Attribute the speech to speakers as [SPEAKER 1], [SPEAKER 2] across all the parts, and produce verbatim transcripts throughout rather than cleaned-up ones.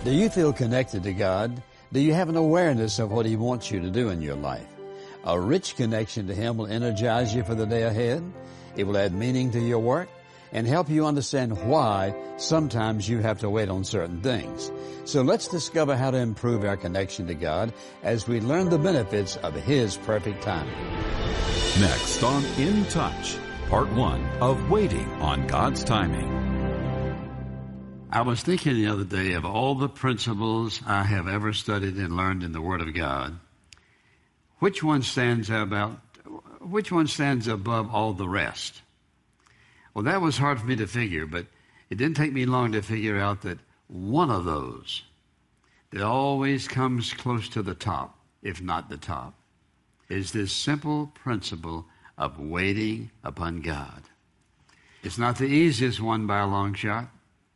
[SPEAKER 1] Do you feel connected to God? Do you have an awareness of what He wants you to do in your life? A rich connection to Him will energize you for the day ahead. It will add meaning to your work and help you understand why sometimes you have to wait on certain things. So let's discover how to improve our connection to God as we learn the benefits of His perfect timing.
[SPEAKER 2] Next on In Touch, Part one of Waiting on God's Timing.
[SPEAKER 3] I was thinking the other day of all the principles I have ever studied and learned in the Word of God. Which one stands about, which one stands above all the rest? Well, that was hard for me to figure, but it didn't take me long to figure out that one of those that always comes close to the top, if not the top, is this simple principle of waiting upon God. It's not the easiest one by a long shot,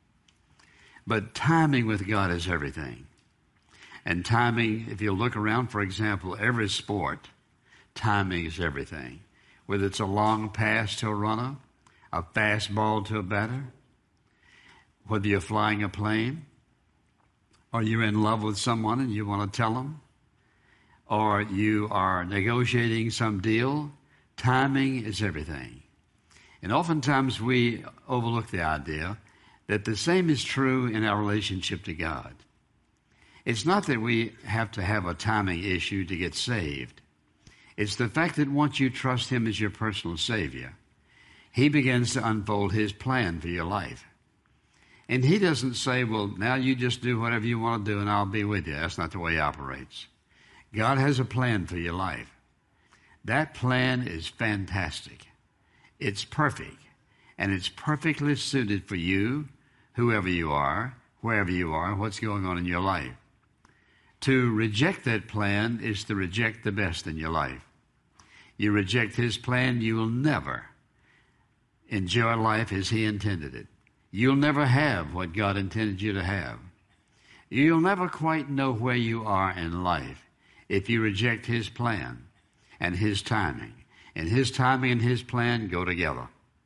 [SPEAKER 3] but timing with God is everything. And timing, if you look around, for example, every sport, timing is everything. Whether it's a long pass to a runner, a fast ball to a batter, whether you're flying a plane, or you're in love with someone and you want to tell them, or you are negotiating some deal, timing is everything. And oftentimes we overlook the idea that the same is true in our relationship to God. It's not that we have to have a timing issue to get saved. It's the fact that once you trust Him as your personal Savior, He begins to unfold His plan for your life. And He doesn't say, well, now you just do whatever you want to do and I'll be with you. That's not the way He operates. God has a plan for your life. That plan is fantastic. It's perfect. And it's perfectly suited for you, whoever you are, wherever you are, what's going on in your life. To reject that plan is to reject the best in your life. You reject His plan, you will never enjoy life as He intended it. You'll never have what God intended you to have. You'll never quite know where you are in life if you reject His plan and His timing. And His timing and His plan go together.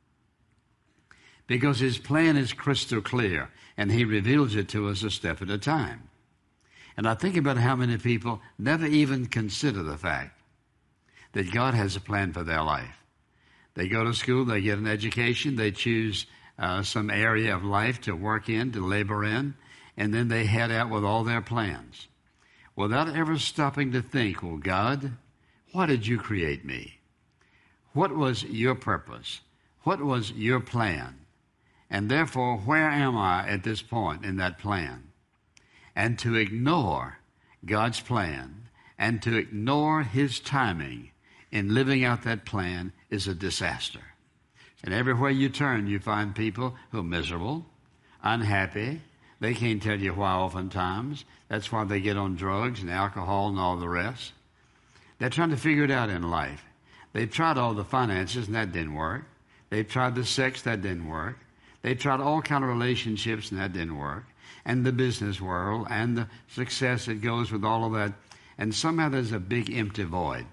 [SPEAKER 3] Because His plan is crystal clear, and He reveals it to us a step at a time. And I think about how many people never even consider the fact that God has a plan for their life. They go to school, they get an education, they choose uh, some area of life to work in, to labor in, and then they head out with all their plans without ever stopping to think, well, God, why did you create me? What was your purpose? What was your plan? And therefore, where am I at this point in that plan? And to ignore God's plan and to ignore His timing in living out that plan is a disaster. And everywhere you turn, you find people who are miserable, unhappy. They can't tell you why oftentimes. That's why they get on drugs and alcohol and all the rest. They're trying to figure it out in life. They've tried all the finances, and that didn't work. They've tried the sex, that didn't work. They tried all kind of relationships, and that didn't work. And the business world, and the success that goes with all of that. And somehow there's a big empty void.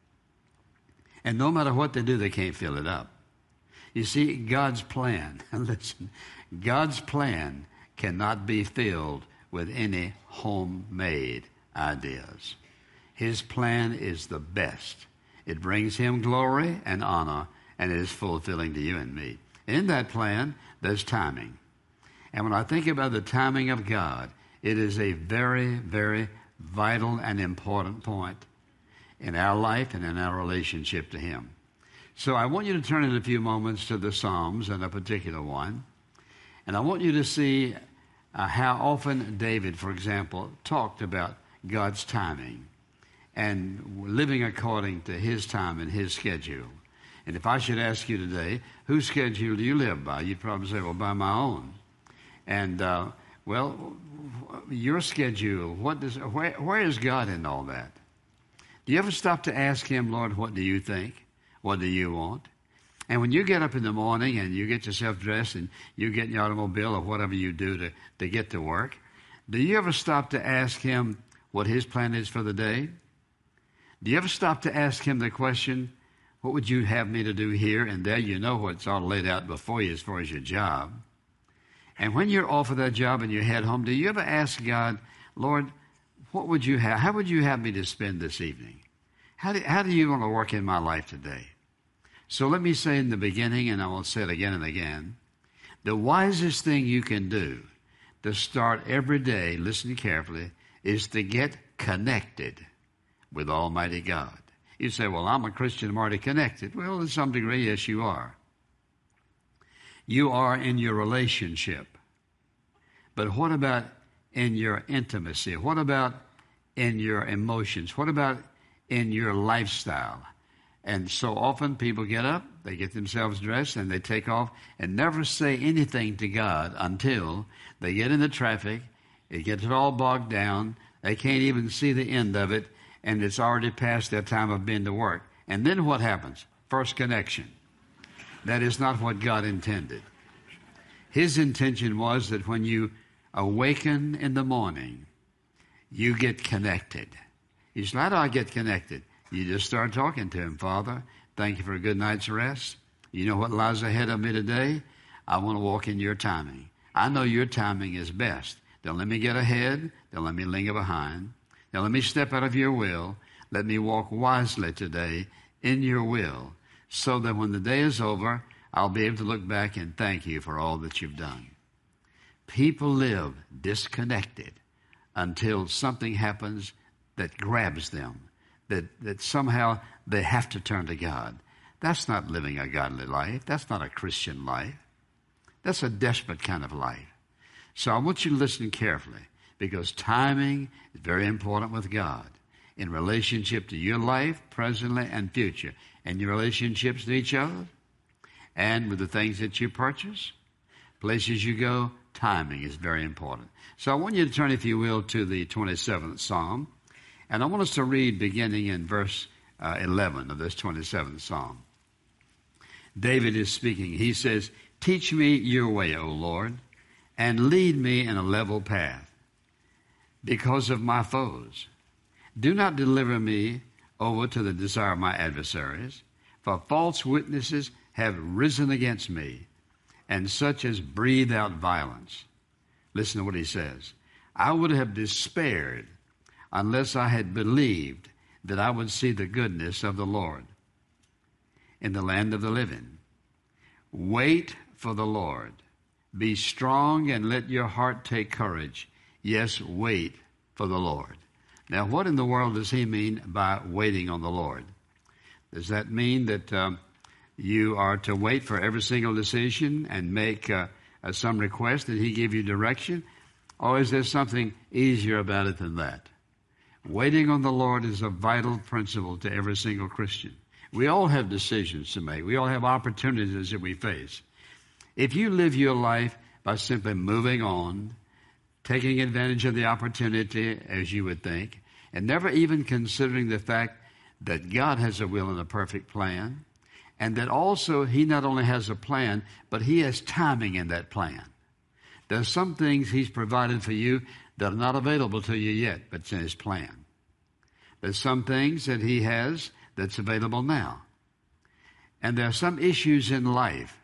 [SPEAKER 3] And no matter what they do, they can't fill it up. You see, God's plan, listen, God's plan cannot be filled with any homemade ideas. His plan is the best. It brings Him glory and honor, and it is fulfilling to you and me. In that plan, there's timing. And when I think about the timing of God, it is a very, very vital and important point in our life and in our relationship to Him. So I want you to turn in a few moments to the Psalms, and a particular one. And I want you to see uh, how often David, for example, talked about God's timing and living according to His time and His schedule. And if I should ask you today, whose schedule do you live by? You'd probably say, well, by my own. And, uh, well, your schedule, what does, where, where is God in all that? Do you ever stop to ask Him, Lord, what do you think? What do you want? And when you get up in the morning and you get yourself dressed and you get in your automobile or whatever you do to, to get to work, do you ever stop to ask Him what His plan is for the day? Do you ever stop to ask Him the question, what would you have me to do here and there? You know what's all laid out before you as far as your job. And when you're off of that job and you head home, do you ever ask God, Lord, what would you have? How would you have me to spend this evening? How do, how do you want to work in my life today? So let me say in the beginning, and I will say it again and again, the wisest thing you can do to start every day, listen carefully, is to get connected with Almighty God. You say, well, I'm a Christian, I'm already connected. Well, to some degree, yes, you are. You are in your relationship. But what about in your intimacy? What about in your emotions? What about in your lifestyle? And so often people get up, they get themselves dressed, and they take off and never say anything to God until they get in the traffic, it gets all bogged down, they can't even see the end of it, and it's already past their time of being to work. And then what happens? First connection. That is not what God intended. His intention was that when you awaken in the morning, you get connected. You say, how do I get connected? You just start talking to him. Father, thank you for a good night's rest. You know what lies ahead of me today? I want to walk in your timing. I know your timing is best. Don't let me get ahead. Don't let me linger behind. Don't let me step out of your will. Let me walk wisely today in your will, so that when the day is over, I'll be able to look back and thank you for all that you've done. People live disconnected until something happens that grabs them, that, that somehow they have to turn to God. That's not living a godly life. That's not a Christian life. That's a desperate kind of life. So I want you to listen carefully, because timing is very important with God in relationship to your life, presently and future, and your relationships to each other, and with the things that you purchase, places you go. Timing is very important. So I want you to turn, if you will, to the twenty-seventh Psalm. And I want us to read beginning in verse uh, eleven of this twenty-seventh Psalm. David is speaking. He says, teach me your way, O Lord, and lead me in a level path because of my foes. Do not deliver me over to the desire of my adversaries, for false witnesses have risen against me, and such as breathe out violence. Listen to what he says. I would have despaired unless I had believed that I would see the goodness of the Lord in the land of the living. Wait for the Lord. Be strong and let your heart take courage. Yes, wait for the Lord. Now, what in the world does he mean by waiting on the Lord? Does that mean that um, you are to wait for every single decision and make uh, uh, some request that he give you direction? Or is there something easier about it than that? Waiting on the Lord is a vital principle to every single Christian. We all have decisions to make. We all have opportunities that we face. If you live your life by simply moving on, taking advantage of the opportunity as you would think, and never even considering the fact that God has a will and a perfect plan, and that also he not only has a plan, but he has timing in that plan. There's some things he's provided for you that are not available to you yet, but it's in his plan. There's some things that he has that's available now. And there are some issues in life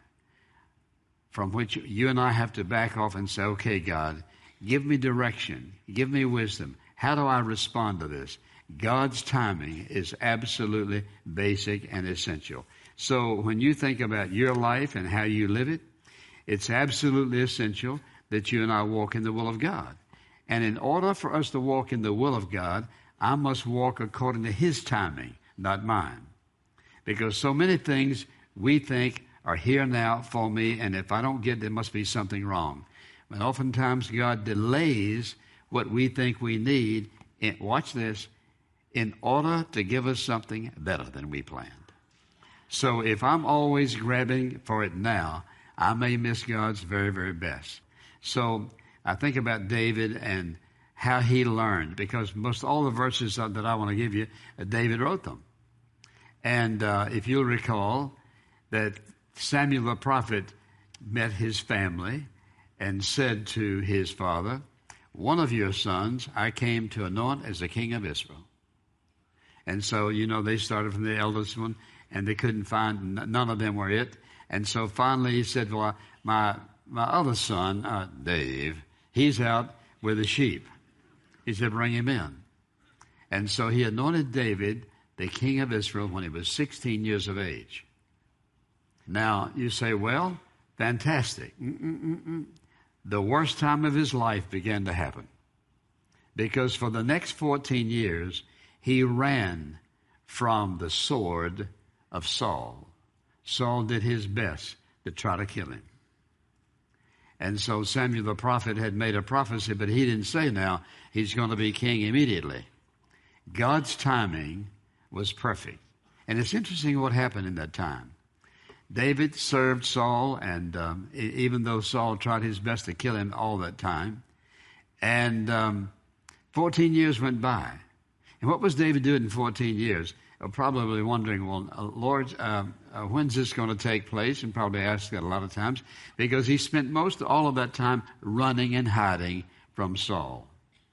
[SPEAKER 3] from which you and I have to back off and say, okay, God, give me direction. Give me wisdom. How do I respond to this? God's timing is absolutely basic and essential. So when you think about your life and how you live it, it's absolutely essential that you and I walk in the will of God. And in order for us to walk in the will of God, I must walk according to his timing, not mine. Because so many things we think are here now for me, and if I don't get it, there must be something wrong. But oftentimes God delays what we think we need, in, watch this, in order to give us something better than we planned. So if I'm always grabbing for it now, I may miss God's very, very best. So I think about David and how he learned, because most all the verses that I want to give you, David wrote them. And uh, if you'll recall that Samuel the prophet met his family and said to his father, one of your sons I came to anoint as the king of Israel. And so, you know, they started from the eldest one, and they couldn't find, none of them were it. And so finally he said, well, my my other son, uh, Dave, he's out with the sheep. He said, bring him in. And so he anointed David the king of Israel when he was sixteen years of age. Now, you say, well, fantastic. Mm-mm-mm-mm. The worst time of his life began to happen. Because for the next fourteen years, he ran from the sword of Saul. Saul did his best to try to kill him. And so Samuel the prophet had made a prophecy, but he didn't say now he's going to be king immediately. God's timing was perfect. And it's interesting what happened in that time. David served Saul, and um, even though Saul tried his best to kill him all that time, and um, fourteen years went by. And what was David doing in fourteen years? You're probably wondering, well, uh, Lord, uh, uh, when's this going to take place? And probably asked that a lot of times, because he spent most all of that time running and hiding from Saul.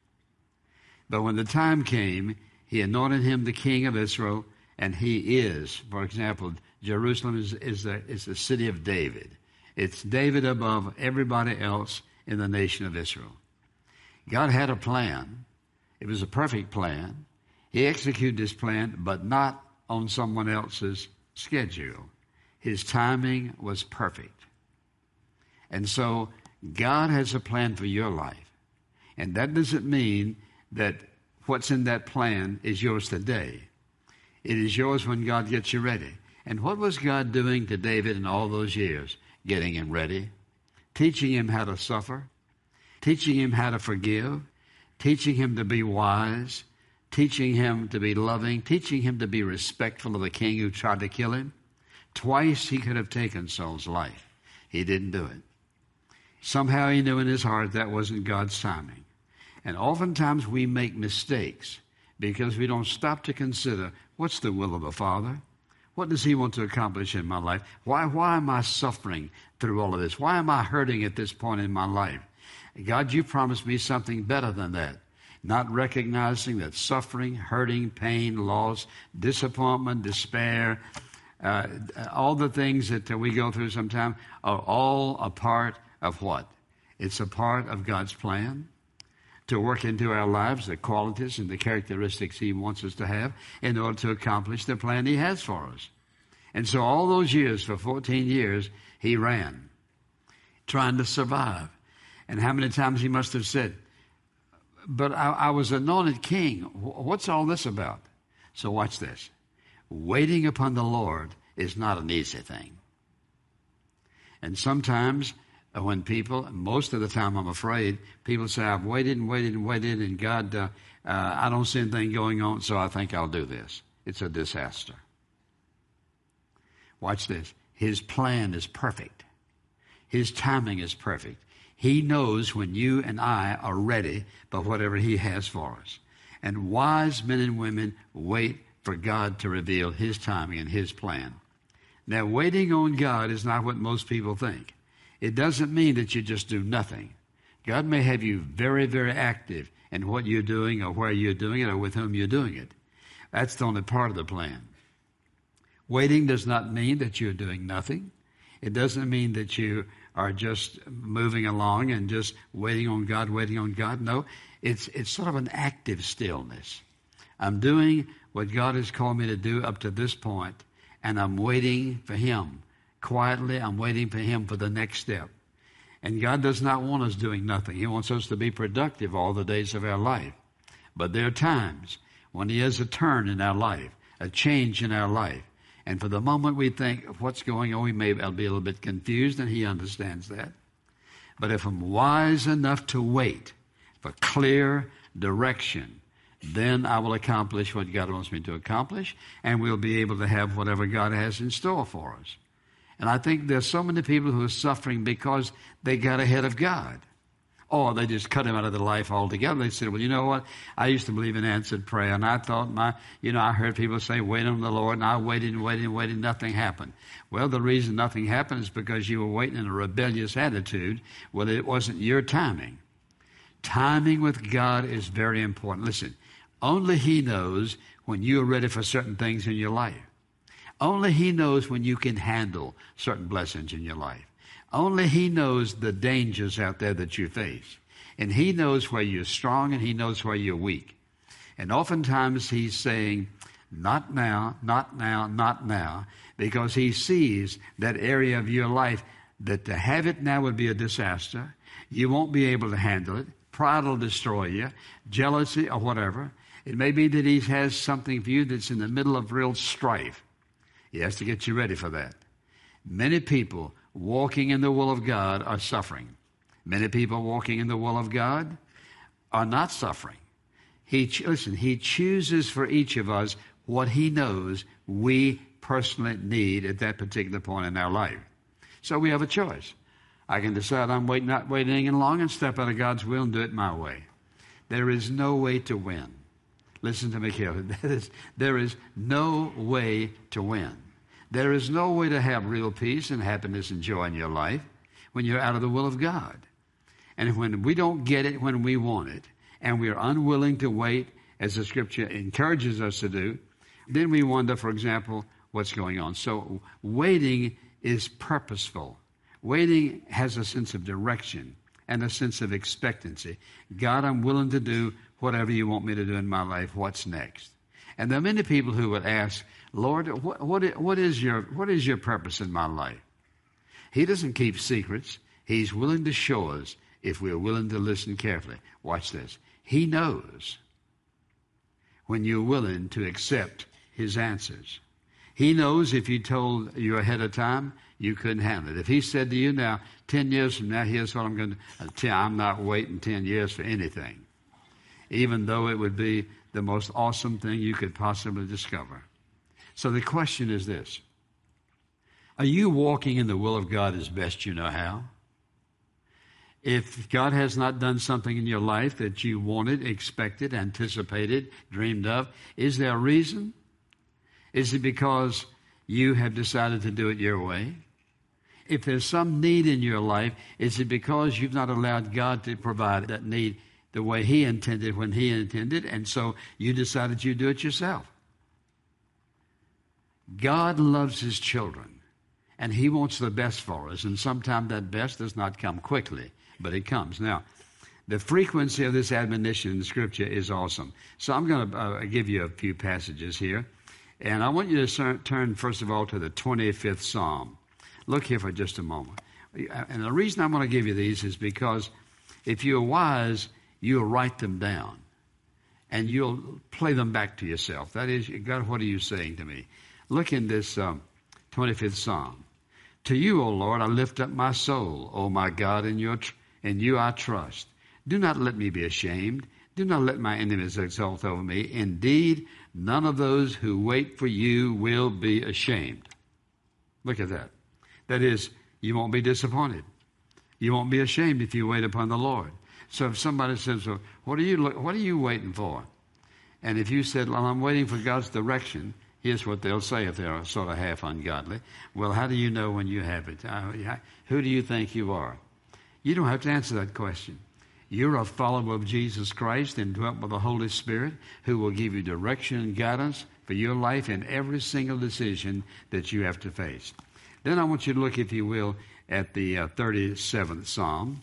[SPEAKER 3] But when the time came, he anointed him the king of Israel, and he is, for example, Jerusalem is, is, the, is the city of David. It's David above everybody else in the nation of Israel. God had a plan. It was a perfect plan. He executed his plan, but not on someone else's schedule. His timing was perfect. And so God has a plan for your life. And that doesn't mean that what's in that plan is yours today. It is yours when God gets you ready. And what was God doing to David in all those years? Getting him ready, teaching him how to suffer, teaching him how to forgive, teaching him to be wise, teaching him to be loving, teaching him to be respectful of the king who tried to kill him. Twice he could have taken Saul's life. He didn't do it. Somehow he knew in his heart that wasn't God's timing. And oftentimes we make mistakes because we don't stop to consider, what's the will of the Father? What does he want to accomplish in my life? Why, why am I suffering through all of this? Why am I hurting at this point in my life? God, you promised me something better than that. Not recognizing that suffering, hurting, pain, loss, disappointment, despair, uh, all the things that uh, we go through sometimes are all a part of what? It's a part of God's plan to work into our lives the qualities and the characteristics he wants us to have in order to accomplish the plan he has for us. And so all those years, for fourteen years, he ran, trying to survive. And how many times he must have said, but I, I was anointed king. What's all this about? So watch this. Waiting upon the Lord is not an easy thing. And sometimes when people, most of the time I'm afraid, people say, I've waited and waited and waited, and God, uh, uh, I don't see anything going on, so I think I'll do this. It's a disaster. Watch this. His plan is perfect. His timing is perfect. He knows when you and I are ready for whatever he has for us. And wise men and women wait for God to reveal his timing and his plan. Now, waiting on God is not what most people think. It doesn't mean that you just do nothing. God may have you very, very active in what you're doing or where you're doing it or with whom you're doing it. That's the only part of the plan. Waiting does not mean that you're doing nothing. It doesn't mean that you are just moving along and just waiting on God, waiting on God. No, it's it's sort of an active stillness. I'm doing what God has called me to do up to this point, and I'm waiting for him. Quietly, I'm waiting for him for the next step. And God does not want us doing nothing. He wants us to be productive all the days of our life. But there are times when he has a turn in our life, a change in our life. And for the moment we think of what's going on, we may be a little bit confused, and he understands that. But if I'm wise enough to wait for clear direction, then I will accomplish what God wants me to accomplish, and we'll be able to have whatever God has in store for us. And I think there's so many people who are suffering because they got ahead of God. Or they just cut him out of their life altogether. They said, well, you know what? I used to believe in answered prayer. And I thought my, you know, I heard people say, wait on the Lord. And I waited and waited and waited. Nothing happened. Well, the reason nothing happened is because you were waiting in a rebellious attitude. Well, it wasn't your timing. Timing with God is very important. Listen, only he knows when you are ready for certain things in your life. Only he knows when you can handle certain blessings in your life. Only He knows the dangers out there that you face. And He knows where you're strong and He knows where you're weak. And oftentimes He's saying, not now, not now, not now, because He sees that area of your life that to have it now would be a disaster. You won't be able to handle it. Pride will destroy you. Jealousy or whatever. It may be that He has something for you that's in the middle of real strife. He has to get you ready for that. Many people walking in the will of God are suffering. Many people walking in the will of God are not suffering. He, listen, He chooses for each of us what He knows we personally need at that particular point in our life. So we have a choice. I can decide I'm wait, not waiting any longer and step out of God's will and do it my way. There is no way to win. Listen to me carefully. There is, there is no way to win. There is no way to have real peace and happiness and joy in your life when you're out of the will of God. And when we don't get it when we want it, and we are unwilling to wait, as the Scripture encourages us to do, then we wonder, for example, what's going on. So waiting is purposeful. Waiting has a sense of direction and a sense of expectancy. God, I'm willing to do whatever you want me to do in my life. What's next? And there are many people who would ask, Lord, what, what, what, is your, what is your purpose in my life? He doesn't keep secrets. He's willing to show us if we're willing to listen carefully. Watch this. He knows when you're willing to accept His answers. He knows if He told you ahead of time, you couldn't handle it. If He said to you now, ten years from now, here's what I'm going to tell, I'm not waiting ten years for anything, even though it would be the most awesome thing you could possibly discover. So the question is this. Are you walking in the will of God as best you know how? If God has not done something in your life that you wanted, expected, anticipated, dreamed of, is there a reason? Is it because you have decided to do it your way? If there's some need in your life, is it because you've not allowed God to provide that need the way He intended when He intended, and so you decided you'd do it yourself? God loves His children, and He wants the best for us, and sometimes that best does not come quickly, but it comes. Now, the frequency of this admonition in the Scripture is awesome. So I'm going to uh, give you a few passages here, and I want you to turn, first of all, to the twenty-fifth Psalm. Look here for just a moment. And the reason I'm going to give you these is because if you're wise, you'll write them down, and you'll play them back to yourself. That is, God, what are you saying to me? Look in this um, twenty-fifth Psalm. To you, O Lord, I lift up my soul, O my God, in, your tr- in you I trust. Do not let me be ashamed. Do not let my enemies exult over me. Indeed, none of those who wait for you will be ashamed. Look at that. That is, you won't be disappointed. You won't be ashamed if you wait upon the Lord. So if somebody says, well, what are you, what are you waiting for? And if you said, well, I'm waiting for God's direction, here's what they'll say if they're sort of half ungodly. Well, how do you know when you have it? Uh, who do you think you are? You don't have to answer that question. You're a follower of Jesus Christ and dwelt with the Holy Spirit, who will give you direction and guidance for your life in every single decision that you have to face. Then I want you to look, if you will, at the uh, thirty-seventh Psalm.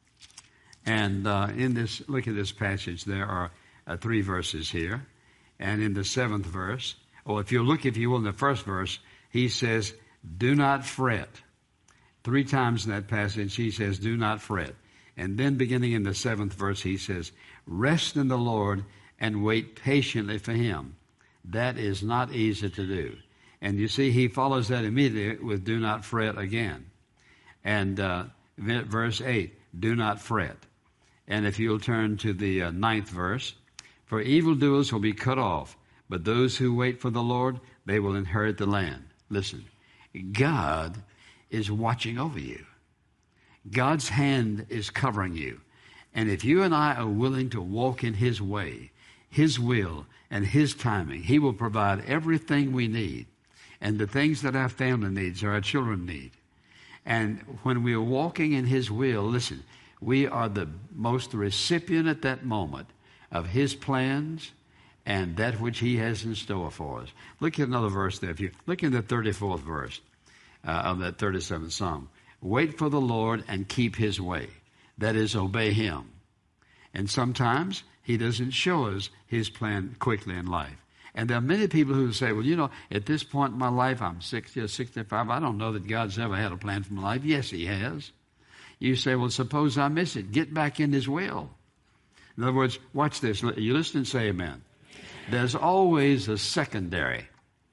[SPEAKER 3] And uh, in this, look at this passage. There are uh, three verses here. And in the seventh verse, or if you look, if you will, in the first verse, he says, do not fret. Three times in that passage, he says, do not fret. And then beginning in the seventh verse, he says, rest in the Lord and wait patiently for Him. That is not easy to do. And you see, he follows that immediately with do not fret again. And uh, verse eight, do not fret. And if you'll turn to the uh, ninth verse, for evildoers will be cut off, but those who wait for the Lord, they will inherit the land. Listen, God is watching over you. God's hand is covering you. And if you and I are willing to walk in His way, His will, and His timing, He will provide everything we need. And the things that our family needs or our children need. And when we are walking in His will, listen, we are the most recipient at that moment of His plans and that which He has in store for us. Look at another verse there. If you look in the thirty-fourth verse uh, of that thirty-seventh Psalm. Wait for the Lord and keep his way. That is, obey him. And sometimes he doesn't show us his plan quickly in life. And there are many people who say, well, you know, at this point in my life, I'm sixty or sixty-five. I don't know that God's ever had a plan for my life. Yes, he has. You say, well, suppose I miss it. Get back in his will. In other words, watch this. You listen and say amen. There's always a secondary.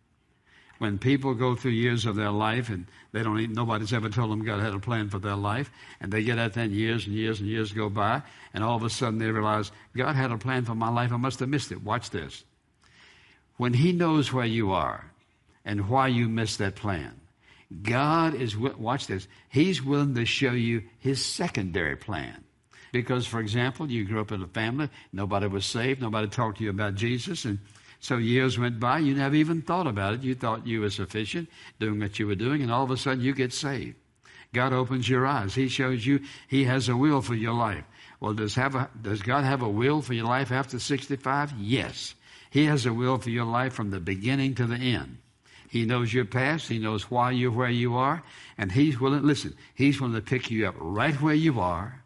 [SPEAKER 3] When people go through years of their life and they don't even, nobody's ever told them God had a plan for their life, and they get out there and years and years and years go by, and all of a sudden they realize, God had a plan for my life. I must have missed it. Watch this. When he knows where you are and why you missed that plan, God is, watch this, he's willing to show you his secondary plan. Because, for example, you grew up in a family, nobody was saved, nobody talked to you about Jesus, and so years went by, you never even thought about it. You thought you were sufficient, doing what you were doing, and all of a sudden you get saved. God opens your eyes. He shows you he has a will for your life. Well, does, have a, does God have a will for your life after sixty-five? Yes. He has a will for your life from the beginning to the end. He knows your past. He knows why you're where you are. And he's willing, listen, he's willing to pick you up right where you are,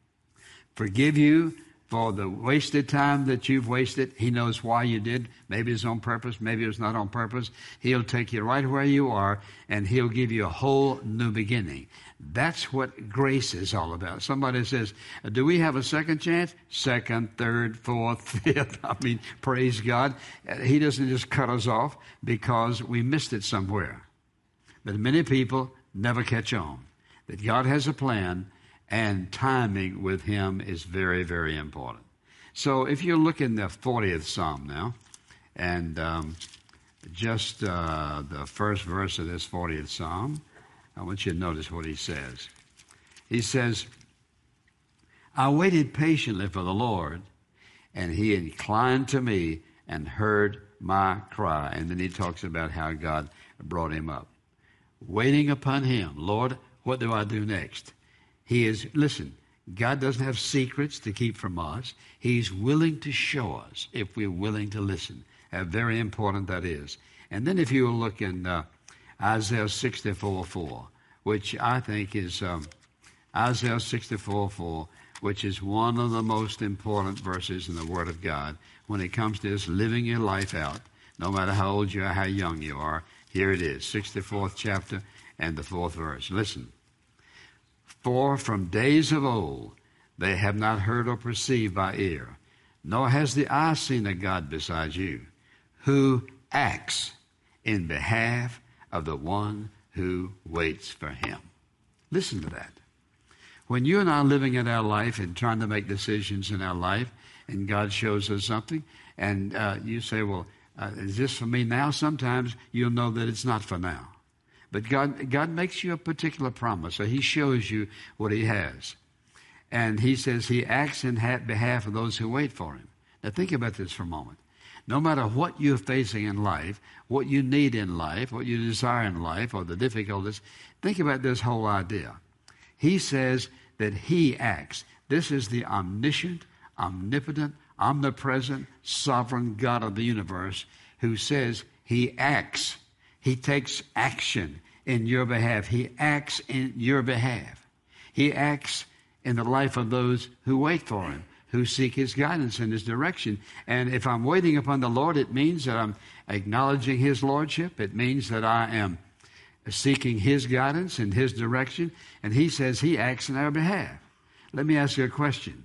[SPEAKER 3] forgive you for the wasted time that you've wasted. He knows why you did. Maybe it's on purpose. Maybe it's not on purpose. He'll take you right where you are, and he'll give you a whole new beginning. That's what grace is all about. Somebody says, do we have a second chance? Second, third, fourth, fifth. I mean, praise God. He doesn't just cut us off because we missed it somewhere. But many people never catch on that God has a plan, and timing with him is very, very important. So if you look in the fortieth Psalm now, and um, just uh, the first verse of this fortieth Psalm, I want you to notice what he says. He says, I waited patiently for the Lord, and he inclined to me and heard my cry. And then he talks about how God brought him up. Waiting upon him. Lord, what do I do next? He is, listen, God doesn't have secrets to keep from us. He's willing to show us if we're willing to listen. How very important that is. And then if you will look in uh, Isaiah sixty-four four, which I think is um, Isaiah sixty-four four, which is one of the most important verses in the Word of God when it comes to this living your life out, no matter how old you are, how young you are. Here it is, sixty-fourth chapter and the fourth verse. Listen. For from days of old they have not heard or perceived by ear, nor has the eye seen a God besides you, who acts in behalf of the one who waits for him. Listen to that. When you and I are living in our life and trying to make decisions in our life, and God shows us something, and uh, you say, well, uh, is this for me now? Sometimes you'll know that it's not for now. But God, God makes you a particular promise, so he shows you what he has. And he says he acts in behalf of those who wait for him. Now think about this for a moment. No matter what you're facing in life, what you need in life, what you desire in life, or the difficulties, think about this whole idea. He says that he acts. This is the omniscient, omnipotent, omnipresent, sovereign God of the universe who says he acts. He takes action in your behalf. He acts in your behalf. He acts in the life of those who wait for him, who seek his guidance and his direction. And if I'm waiting upon the Lord, it means that I'm acknowledging his lordship. It means that I am seeking his guidance and his direction. And he says he acts in our behalf. Let me ask you a question.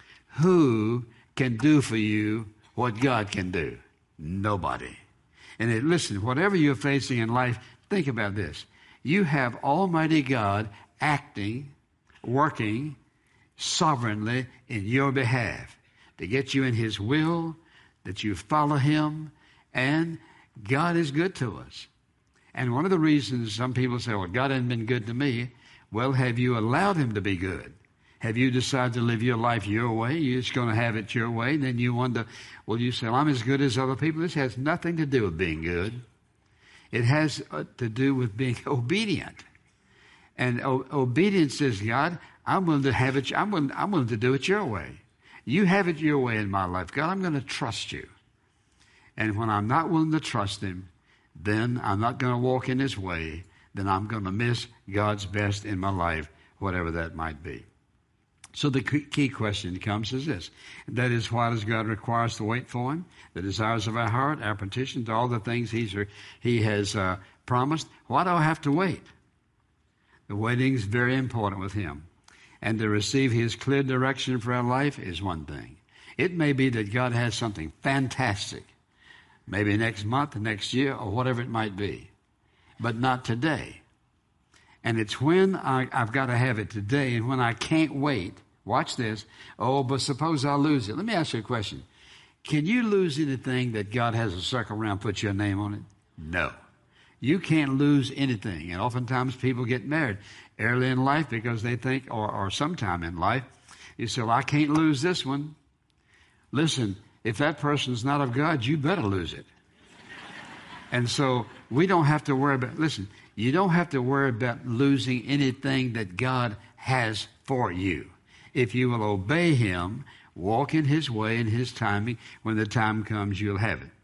[SPEAKER 3] Who can do for you what God can do? Nobody. And it, listen, whatever you're facing in life, think about this. You have Almighty God acting, working sovereignly in your behalf to get you in his will, that you follow him, and God is good to us. And one of the reasons some people say, well, God hasn't been good to me. Well, have you allowed him to be good? Have you decided to live your life your way? You're just going to have it your way. And then you wonder, well, you say, well, I'm as good as other people. This has nothing to do with being good. It has to do with being obedient. And o- obedience says, God, I'm willing to have it. I'm willing, I'm willing to do it your way. You have it your way in my life. God, I'm going to trust you. And when I'm not willing to trust him, then I'm not going to walk in his way. then I'm going to miss God's best in my life, whatever that might be. So the key question comes is this. That is, why does God require us to wait for him? The desires of our heart, our petitions, all the things he's, he has uh, promised. Why do I have to wait? The waiting is very important with him. And to receive his clear direction for our life is one thing. It may be that God has something fantastic, maybe next month, next year, or whatever it might be, but not today. And it's when I, I've got to have it today, and when I can't wait. Watch this. Oh, but suppose I lose it. Let me ask you a question. Can you lose anything that God has a circle around, put your name on it? No. You can't lose anything. And oftentimes people get married early in life because they think, or, or sometime in life, you say, well, I can't lose this one. Listen, if that person's not of God, you better lose it. And so we don't have to worry about, listen, you don't have to worry about losing anything that God has for you. If you will obey him, walk in his way and his timing, when the time comes, you'll have it.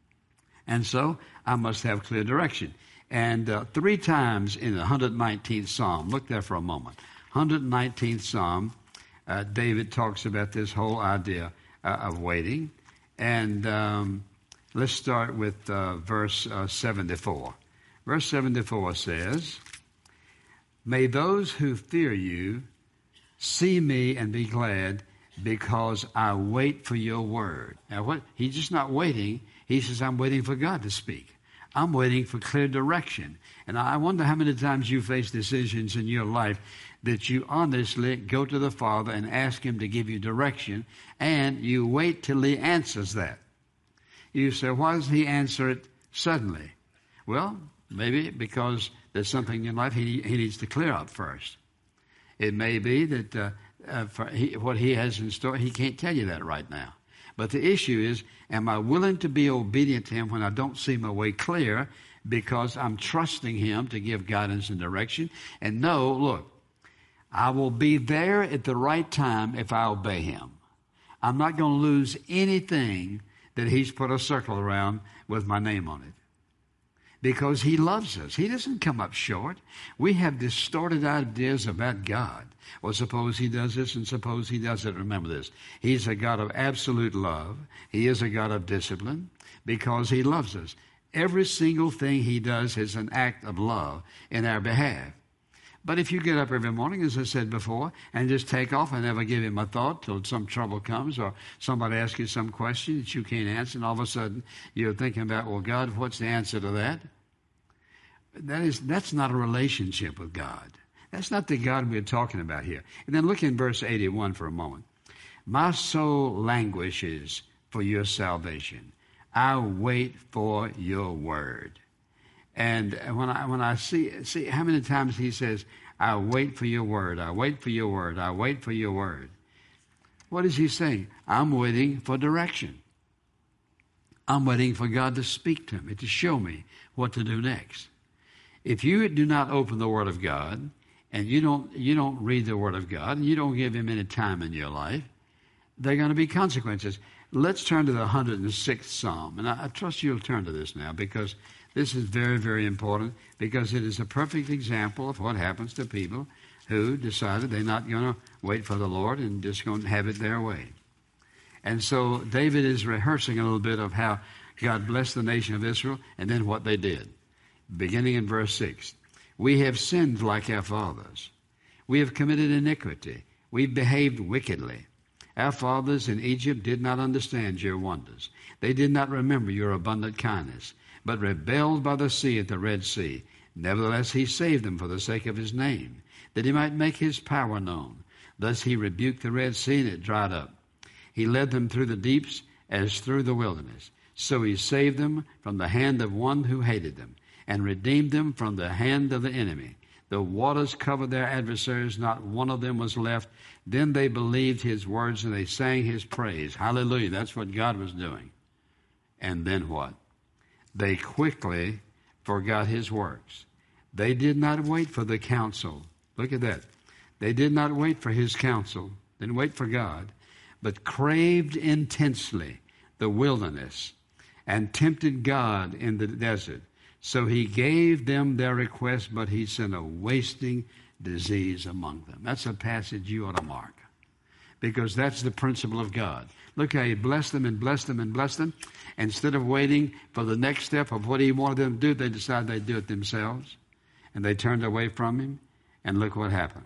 [SPEAKER 3] And so I must have clear direction. And uh, three times in the one hundred nineteenth Psalm, look there for a moment. one hundred nineteenth Psalm, uh, David talks about this whole idea uh, of waiting. And um, let's start with uh, verse uh, seventy-four. Verse seventy-four says, may those who fear you see me and be glad, because I wait for your word. Now, what? He's just not waiting. He says, I'm waiting for God to speak. I'm waiting for clear direction. And I wonder how many times you face decisions in your life that you honestly go to the Father and ask him to give you direction, and you wait till he answers that. You say, why doesn't he answer it suddenly? Well, maybe because there's something in your life he, he needs to clear up first. It may be that uh, uh, for he, what he has in store, he can't tell you that right now. But the issue is, am I willing to be obedient to him when I don't see my way clear, because I'm trusting him to give guidance and direction? And no, look, I will be there at the right time if I obey him. I'm not going to lose anything that he's put a circle around with my name on it, because he loves us. He doesn't come up short. We have distorted ideas about God. Well, suppose he does this and suppose he does it. Remember this. He's a God of absolute love. He is a God of discipline because he loves us. Every single thing he does is an act of love in our behalf. But if you get up every morning, as I said before, and just take off and never give him a thought till some trouble comes, or somebody asks you some question that you can't answer, and all of a sudden you're thinking about, well, God, what's the answer to that? That is, that's not a relationship with God. That's not the God we're talking about here. And then look in verse eighty-one for a moment. My soul languishes for your salvation. I wait for your word. And when I when I see see how many times he says, I wait for your word, I wait for your word, I wait for your word. What is he saying? I'm waiting for direction. I'm waiting for God to speak to me, to show me what to do next. If you do not open the Word of God, and you don't you don't read the Word of God, and you don't give him any time in your life, there are going to be consequences. Let's turn to the one hundred sixth Psalm. And I, I trust you'll turn to this now, because this is very, very important, because it is a perfect example of what happens to people who decided they're not going to wait for the Lord and just going to have it their way. And so David is rehearsing a little bit of how God blessed the nation of Israel and then what they did. Beginning in verse six, we have sinned like our fathers. We have committed iniquity. We've behaved wickedly. Our fathers in Egypt did not understand your wonders. They did not remember your abundant kindness, but rebelled by the sea at the Red Sea. Nevertheless, he saved them for the sake of his name, that he might make his power known. Thus he rebuked the Red Sea, and it dried up. He led them through the deeps as through the wilderness. So he saved them from the hand of one who hated them, and redeemed them from the hand of the enemy. The waters covered their adversaries, not one of them was left. Then they believed his words, and they sang his praise. Hallelujah, that's what God was doing. And then what? They quickly forgot his works. They did not wait for the counsel. Look at that. They did not wait for his counsel. Didn't wait for God, but craved intensely the wilderness and tempted God in the desert. So he gave them their request, but he sent a wasting disease among them. That's a passage you ought to mark, because that's the principle of God. Look how he blessed them and blessed them and blessed them. Instead of waiting for the next step of what he wanted them to do, they decided they'd do it themselves. And they turned away from him, and look what happened.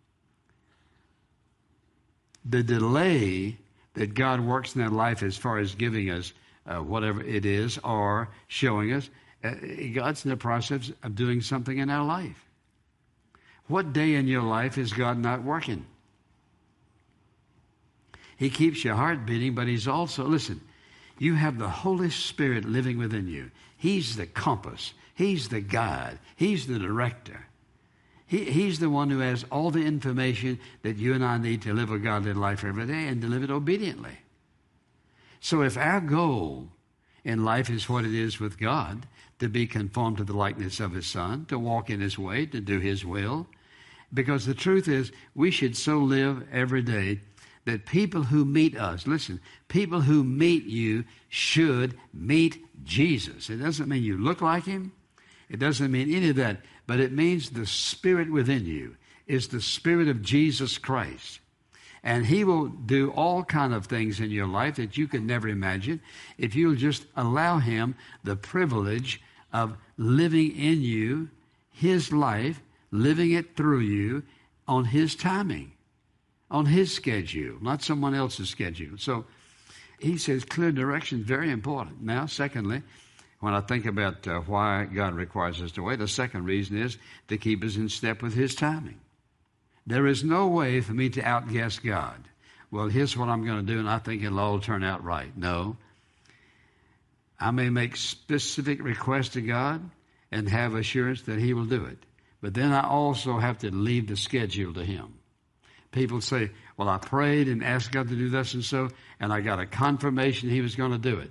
[SPEAKER 3] The delay that God works in their life as far as giving us uh, whatever it is or showing us, uh, God's in the process of doing something in our life. What day in your life is God not working? He keeps your heart beating, but he's also, listen, you have the Holy Spirit living within you. He's the compass. He's the guide. He's the director. He, he's the one who has all the information that you and I need to live a godly life every day and to live it obediently. So if our goal in life is what it is with God, to be conformed to the likeness of his Son, to walk in his way, to do his will, because the truth is we should so live every day that people who meet us, listen, people who meet you should meet Jesus. It doesn't mean you look like him. It doesn't mean any of that. But it means the Spirit within you is the Spirit of Jesus Christ. And he will do all kind of things in your life that you could never imagine if you'll just allow him the privilege of living in you, his life, living it through you on his timing, on his schedule, not someone else's schedule. So he says clear direction is very important. Now, secondly, when I think about uh, why God requires us to wait, the second reason is to keep us in step with his timing. There is no way for me to outguess God. Well, here's what I'm going to do, and I think it'll all turn out right. No. I may make specific requests to God and have assurance that he will do it. But then I also have to leave the schedule to him. People say, well, I prayed and asked God to do this and so, and I got a confirmation he was going to do it.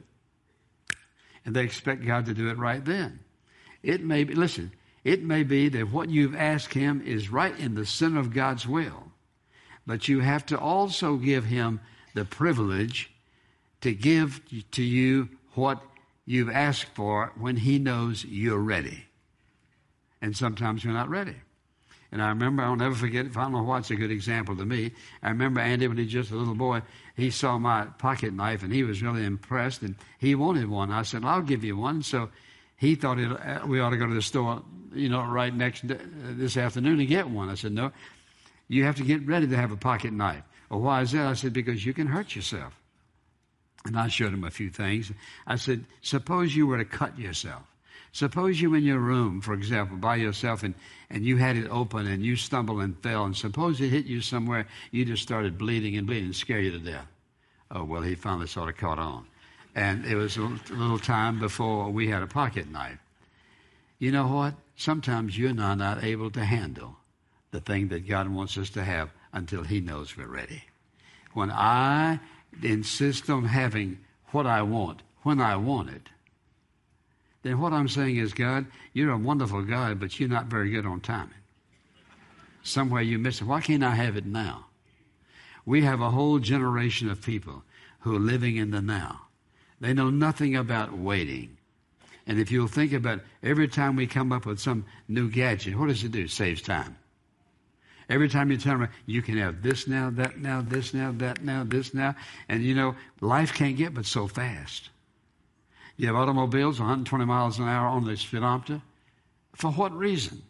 [SPEAKER 3] And they expect God to do it right then. It may be, listen, it may be that what you've asked him is right in the center of God's will. But you have to also give him the privilege to give to you what you've asked for when he knows you're ready. And sometimes you're not ready. And I remember, I'll never forget, if I don't know why it's a good example to me, I remember Andy, when he was just a little boy, he saw my pocket knife and he was really impressed and he wanted one. I said, well, I'll give you one. So he thought it, uh, we ought to go to the store, you know, right next uh, this afternoon and get one. I said, no, you have to get ready to have a pocket knife. Well, why is that? I said, because you can hurt yourself. And I showed him a few things. I said, suppose you were to cut yourself. Suppose you're in your room, for example, by yourself, and, and you had it open and you stumbled and fell, and suppose it hit you somewhere, you just started bleeding and bleeding and scare you to death. Oh, well, he finally sort of caught on. And it was a little time before we had a pocket knife. You know what? Sometimes you and I are not able to handle the thing that God wants us to have until he knows we're ready. When I insist on having what I want, when I want it, then what I'm saying is, God, you're a wonderful God, but you're not very good on timing. Somewhere you miss it. Why can't I have it now? We have a whole generation of people who are living in the now. They know nothing about waiting. And if you'll think about it, every time we come up with some new gadget, what does it do? It saves time. Every time you tell them, you can have this now, that now, this now, that now, this now. And you know, life can't get but so fast. You have automobiles one hundred twenty miles an hour on the speedometer. For what reason?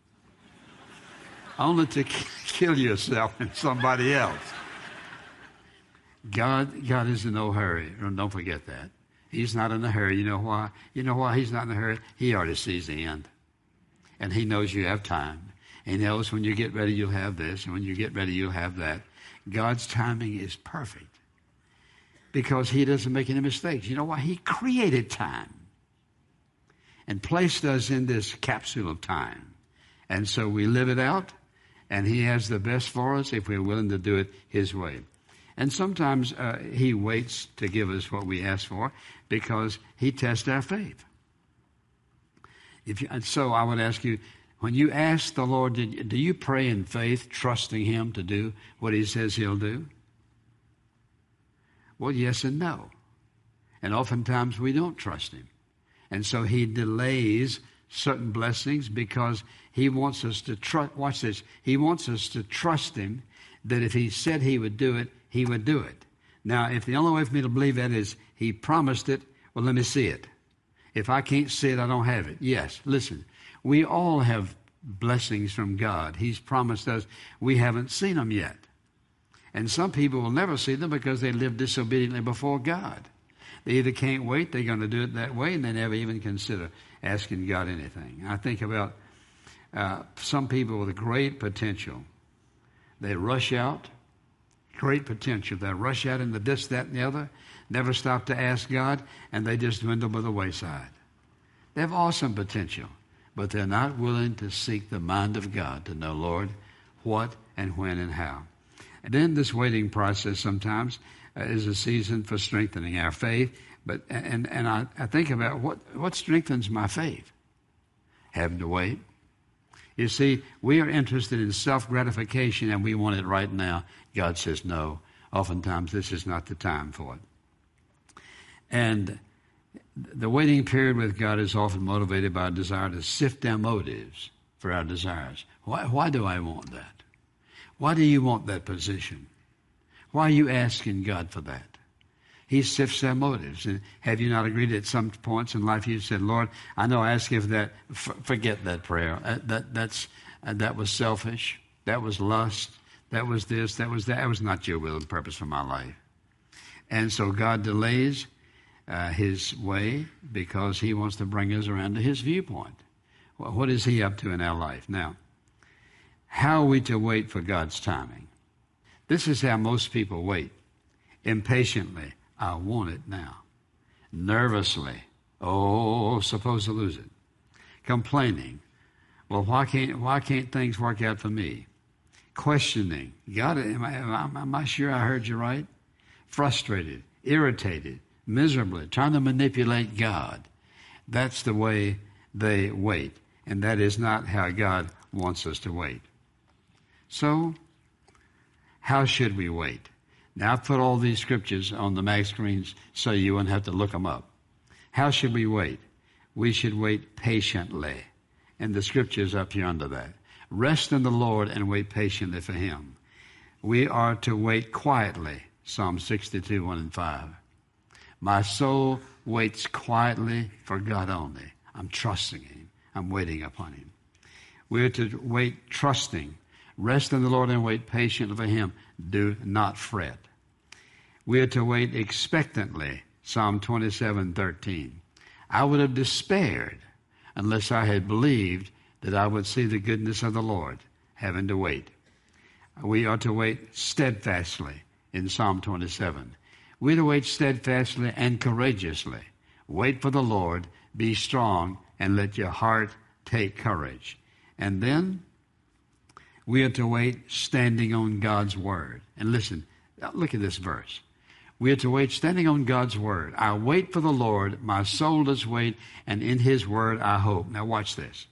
[SPEAKER 3] Only to kill yourself and somebody else. God, God is in no hurry. Don't forget that. He's not in a hurry. You know why? You know why he's not in a hurry? He already sees the end. And he knows you have time. He knows when you get ready, you'll have this. And when you get ready, you'll have that. God's timing is perfect. Because he doesn't make any mistakes. You know why? He created time and placed us in this capsule of time. And so we live it out, and he has the best for us if we're willing to do it his way. And sometimes uh, he waits to give us what we ask for because he tests our faith. If you, and so I would ask you, when you ask the Lord, did, do you pray in faith, trusting him to do what he says he'll do? Well, yes and no. And oftentimes we don't trust him. And so he delays certain blessings because he wants us to trust. Watch this. He wants us to trust him that if he said he would do it, he would do it. Now, if the only way for me to believe that is he promised it, well, let me see it. If I can't see it, I don't have it. Yes, listen, we all have blessings from God. He's promised us. We haven't seen them yet. And some people will never see them because they live disobediently before God. They either can't wait, they're going to do it that way, and they never even consider asking God anything. I think about uh, some people with great potential. They rush out, great potential. They rush out into this, that, and the other, never stop to ask God, and they just dwindle by the wayside. They have awesome potential, but they're not willing to seek the mind of God to know, Lord, what and when and how. And then this waiting process sometimes uh, is a season for strengthening our faith. But and and I, I think about what, what strengthens my faith? Having to wait. You see, we are interested in self-gratification and we want it right now. God says no. Oftentimes this is not the time for it. And the waiting period with God is often motivated by a desire to sift our motives for our desires. Why, why do I want that? Why do you want that position? Why are you asking God for that? He sifts our motives. And have you not agreed at some points in life you've said, Lord, I know I asked you for that. F- forget that prayer. That, that, that's, uh, that was selfish. That was lust. That was this. That was that. That was not your will and purpose for my life. And so God delays uh, his way because he wants to bring us around to his viewpoint. Well, what is he up to in our life? Now, how are we to wait for God's timing? This is how most people wait. Impatiently. I want it now. Nervously. Oh, suppose to lose it. Complaining. Well, why can't why can't things work out for me? Questioning. God, am I, am I, am I sure I heard you right? Frustrated, irritated, miserably, trying to manipulate God. That's the way they wait. And that is not how God wants us to wait. So, how should we wait? Now, I've put all these scriptures on the Mac screens so you won't have to look them up. How should we wait? We should wait patiently. And the scripture's up here under that. Rest in the Lord and wait patiently for him. We are to wait quietly. Psalm sixty-two, one and five. My soul waits quietly for God only. I'm trusting him. I'm waiting upon him. We're to wait trusting. Rest in the Lord and wait patiently for him. Do not fret. We are to wait expectantly. Psalm twenty-seven, thirteen. I would have despaired unless I had believed that I would see the goodness of the Lord, having to wait. We are to wait steadfastly in Psalm twenty-seven. We are to wait steadfastly and courageously. Wait for the Lord, be strong, and let your heart take courage. And then we are to wait standing on God's word. And listen, look at this verse. We are to wait standing on God's word. I wait for the Lord, my soul does wait, and in his word I hope. Now watch this.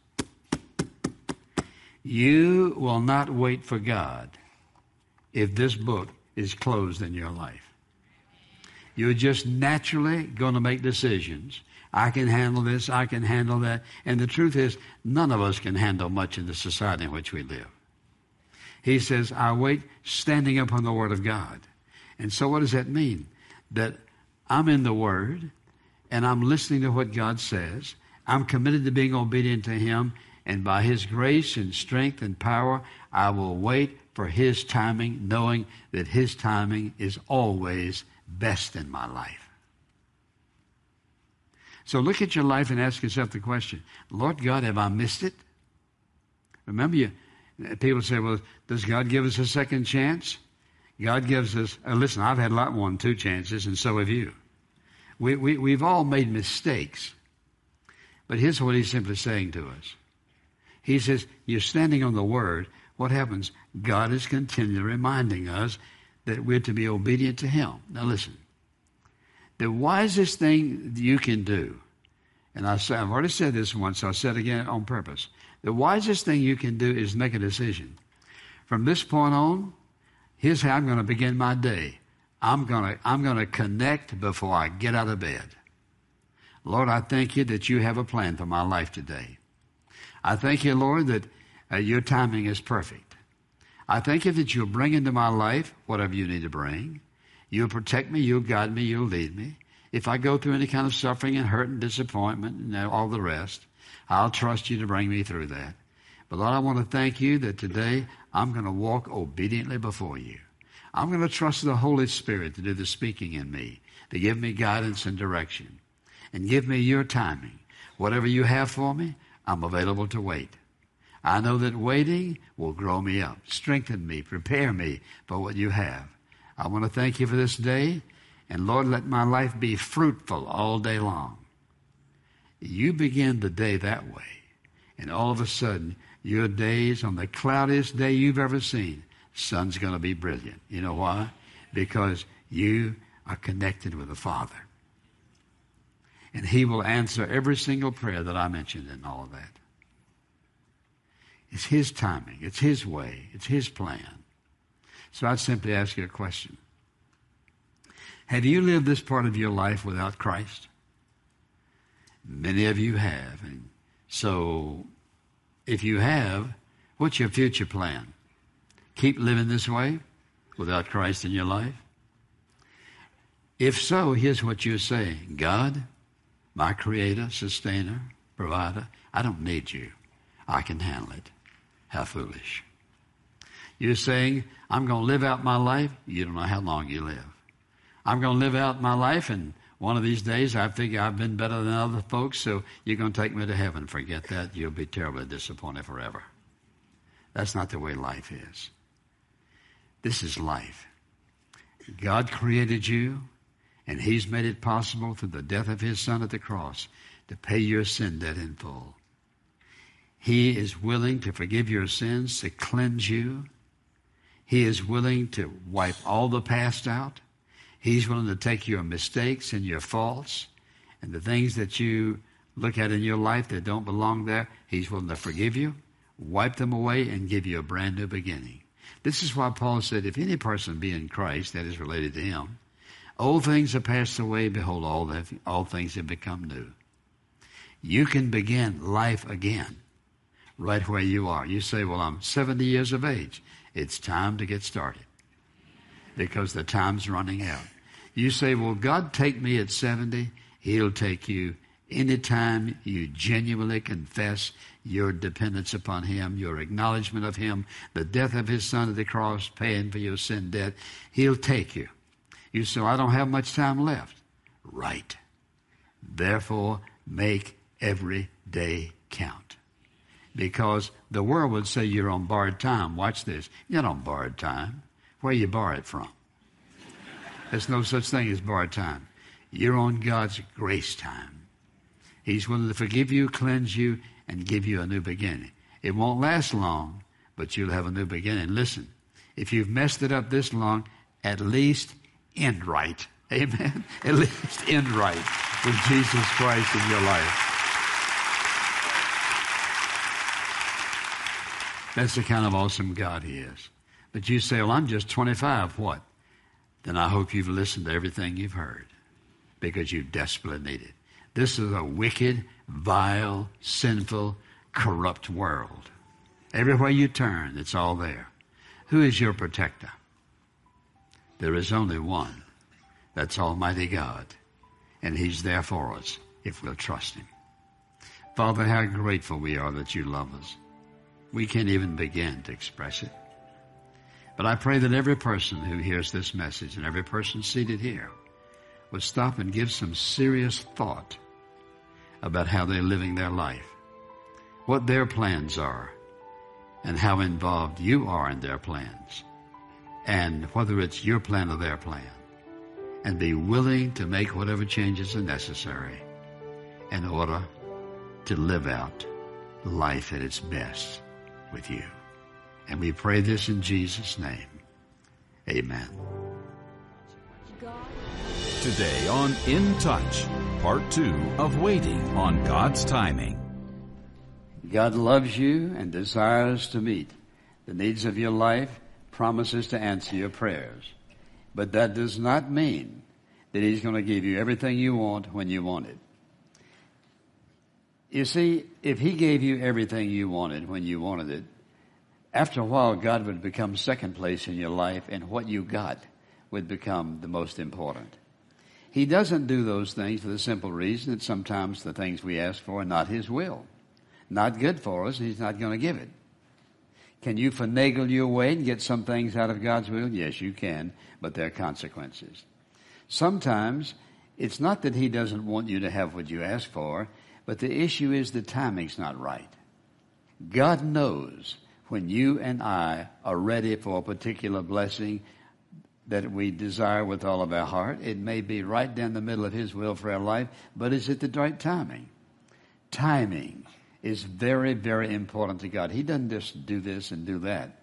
[SPEAKER 3] You will not wait for God if this book is closed in your life. You're just naturally going to make decisions. I can handle this, I can handle that. And the truth is, none of us can handle much in the society in which we live. He says, I wait standing upon the word of God. And so what does that mean? That I'm in the word and I'm listening to what God says. I'm committed to being obedient to him. And by his grace and strength and power, I will wait for his timing, knowing that his timing is always best in my life. So look at your life and ask yourself the question, Lord God, have I missed it? Remember, you, people say, well, does God give us a second chance? God gives us, uh, listen, I've had a lot more than two chances, and so have you. We, we, we've all made mistakes. But here's what he's simply saying to us. He says, you're standing on the word. What happens? God is continually reminding us that we're to be obedient to him. Now listen, the wisest thing you can do, and I say, I've already said this once, so I'll say it again on purpose. The wisest thing you can do is make a decision. From this point on, here's how I'm going to begin my day. I'm going to, I'm going to connect before I get out of bed. Lord, I thank you that you have a plan for my life today. I thank you, Lord, that uh, your timing is perfect. I thank you that you'll bring into my life whatever you need to bring. You'll protect me, you'll guide me, you'll lead me. If I go through any kind of suffering and hurt and disappointment and all the rest, I'll trust you to bring me through that. But Lord, I want to thank you that today I'm going to walk obediently before you. I'm going to trust the Holy Spirit to do the speaking in me, to give me guidance and direction, and give me your timing. Whatever you have for me, I'm available to wait. I know that waiting will grow me up, strengthen me, prepare me for what you have. I want to thank you for this day, and Lord, let my life be fruitful all day long. You begin the day that way, and all of a sudden, your days on the cloudiest day you've ever seen, sun's going to be brilliant. You know why? Because you are connected with the Father. And he will answer every single prayer that I mentioned in all of that. It's his timing. It's his way. It's his plan. So I'd simply ask you a question. Have you lived this part of your life without Christ? Many of you have. And so if you have, what's your future plan? Keep living this way without Christ in your life? If so, here's what you're saying. God, my creator, sustainer, provider, I don't need you. I can handle it. How foolish. You're saying, I'm going to live out my life. You don't know how long you live. I'm going to live out my life, and one of these days I figure I've been better than other folks, so you're going to take me to heaven. Forget that. You'll be terribly disappointed forever. That's not the way life is. This is life. God created you, and he's made it possible through the death of his Son at the cross to pay your sin debt in full. He is willing to forgive your sins, to cleanse you. He is willing to wipe all the past out. He's willing to take your mistakes and your faults and the things that you look at in your life that don't belong there. He's willing to forgive you, wipe them away, and give you a brand new beginning. This is why Paul said, if any person be in Christ, that is related to him, old things have passed away, behold, all, that, all things have become new. You can begin life again right where you are. You say, well, I'm seventy years of age. It's time to get started because the time's running out. You say, well, God take me at seventy. He'll take you anytime you genuinely confess your dependence upon him, your acknowledgement of him, the death of his Son at the cross, paying for your sin debt. He'll take you. You say, I don't have much time left. Right. Therefore, make every day count. Because the world would say you're on borrowed time. Watch this. You're not on borrowed time. Where you borrow it from? There's no such thing as borrowed time. You're on God's grace time. He's willing to forgive you, cleanse you, and give you a new beginning. It won't last long, but you'll have a new beginning. Listen, if you've messed it up this long, at least end right. Amen? At least end right with Jesus Christ in your life. That's the kind of awesome God he is. But you say, well, I'm just twenty-five. What? Then I hope you've listened to everything you've heard because you desperately need it. This is a wicked, vile, sinful, corrupt world. Everywhere you turn, it's all there. Who is your protector? There is only one. That's Almighty God. And he's there for us if we'll trust him. Father, how grateful we are that you love us. We can't even begin to express it. But I pray that every person who hears this message and every person seated here will stop and give some serious thought about how they're living their life, what their plans are, and how involved you are in their plans, and whether it's your plan or their plan, and be willing to make whatever changes are necessary in order to live out life at its best with you. And we pray this in Jesus' name. Amen.
[SPEAKER 2] Today on In Touch, part two of Waiting on God's Timing.
[SPEAKER 3] God loves you and desires to meet the needs of your life, promises to answer your prayers. But that does not mean that he's going to give you everything you want when you want it. You see, if he gave you everything you wanted when you wanted it, after a while God would become second place in your life, and what you got would become the most important. He doesn't do those things for the simple reason that sometimes the things we ask for are not his will. Not good for us, he's not going to give it. Can you finagle your way and get some things out of God's will? Yes, you can, but there are consequences. Sometimes it's not that he doesn't want you to have what you ask for, but the issue is the timing's not right. God knows when you and I are ready for a particular blessing that we desire with all of our heart. It may be right down the middle of his will for our life, but is it the right timing? Timing is very, very important to God. He doesn't just do this and do that.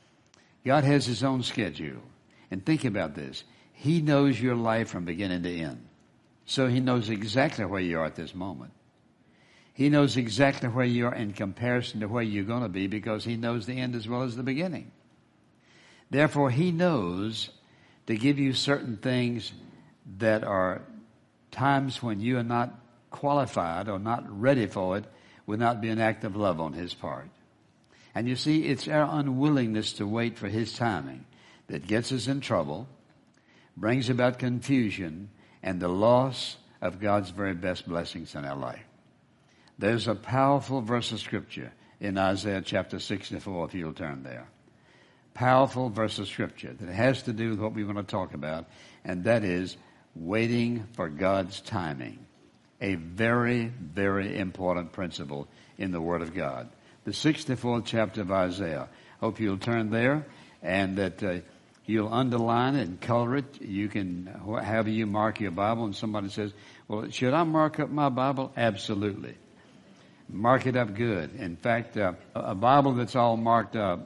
[SPEAKER 3] God has his own schedule. And think about this. He knows your life from beginning to end. So he knows exactly where you are at this moment. He knows exactly where you are in comparison to where you're going to be, because he knows the end as well as the beginning. Therefore, he knows to give you certain things that are times when you are not qualified or not ready for it, would not be an act of love on his part. And you see, it's our unwillingness to wait for his timing that gets us in trouble, brings about confusion, and the loss of God's very best blessings in our life. There's a powerful verse of Scripture in Isaiah chapter sixty-four, if you'll turn there. Powerful verse of Scripture that has to do with what we want to talk about, and that is waiting for God's timing. A very, very important principle in the Word of God. The sixty-fourth chapter of Isaiah. Hope you'll turn there, and that uh, you'll underline it and color it. You can, however you mark your Bible, and somebody says, well, should I mark up my Bible? Absolutely. Mark it up good. In fact, uh, a Bible that's all marked up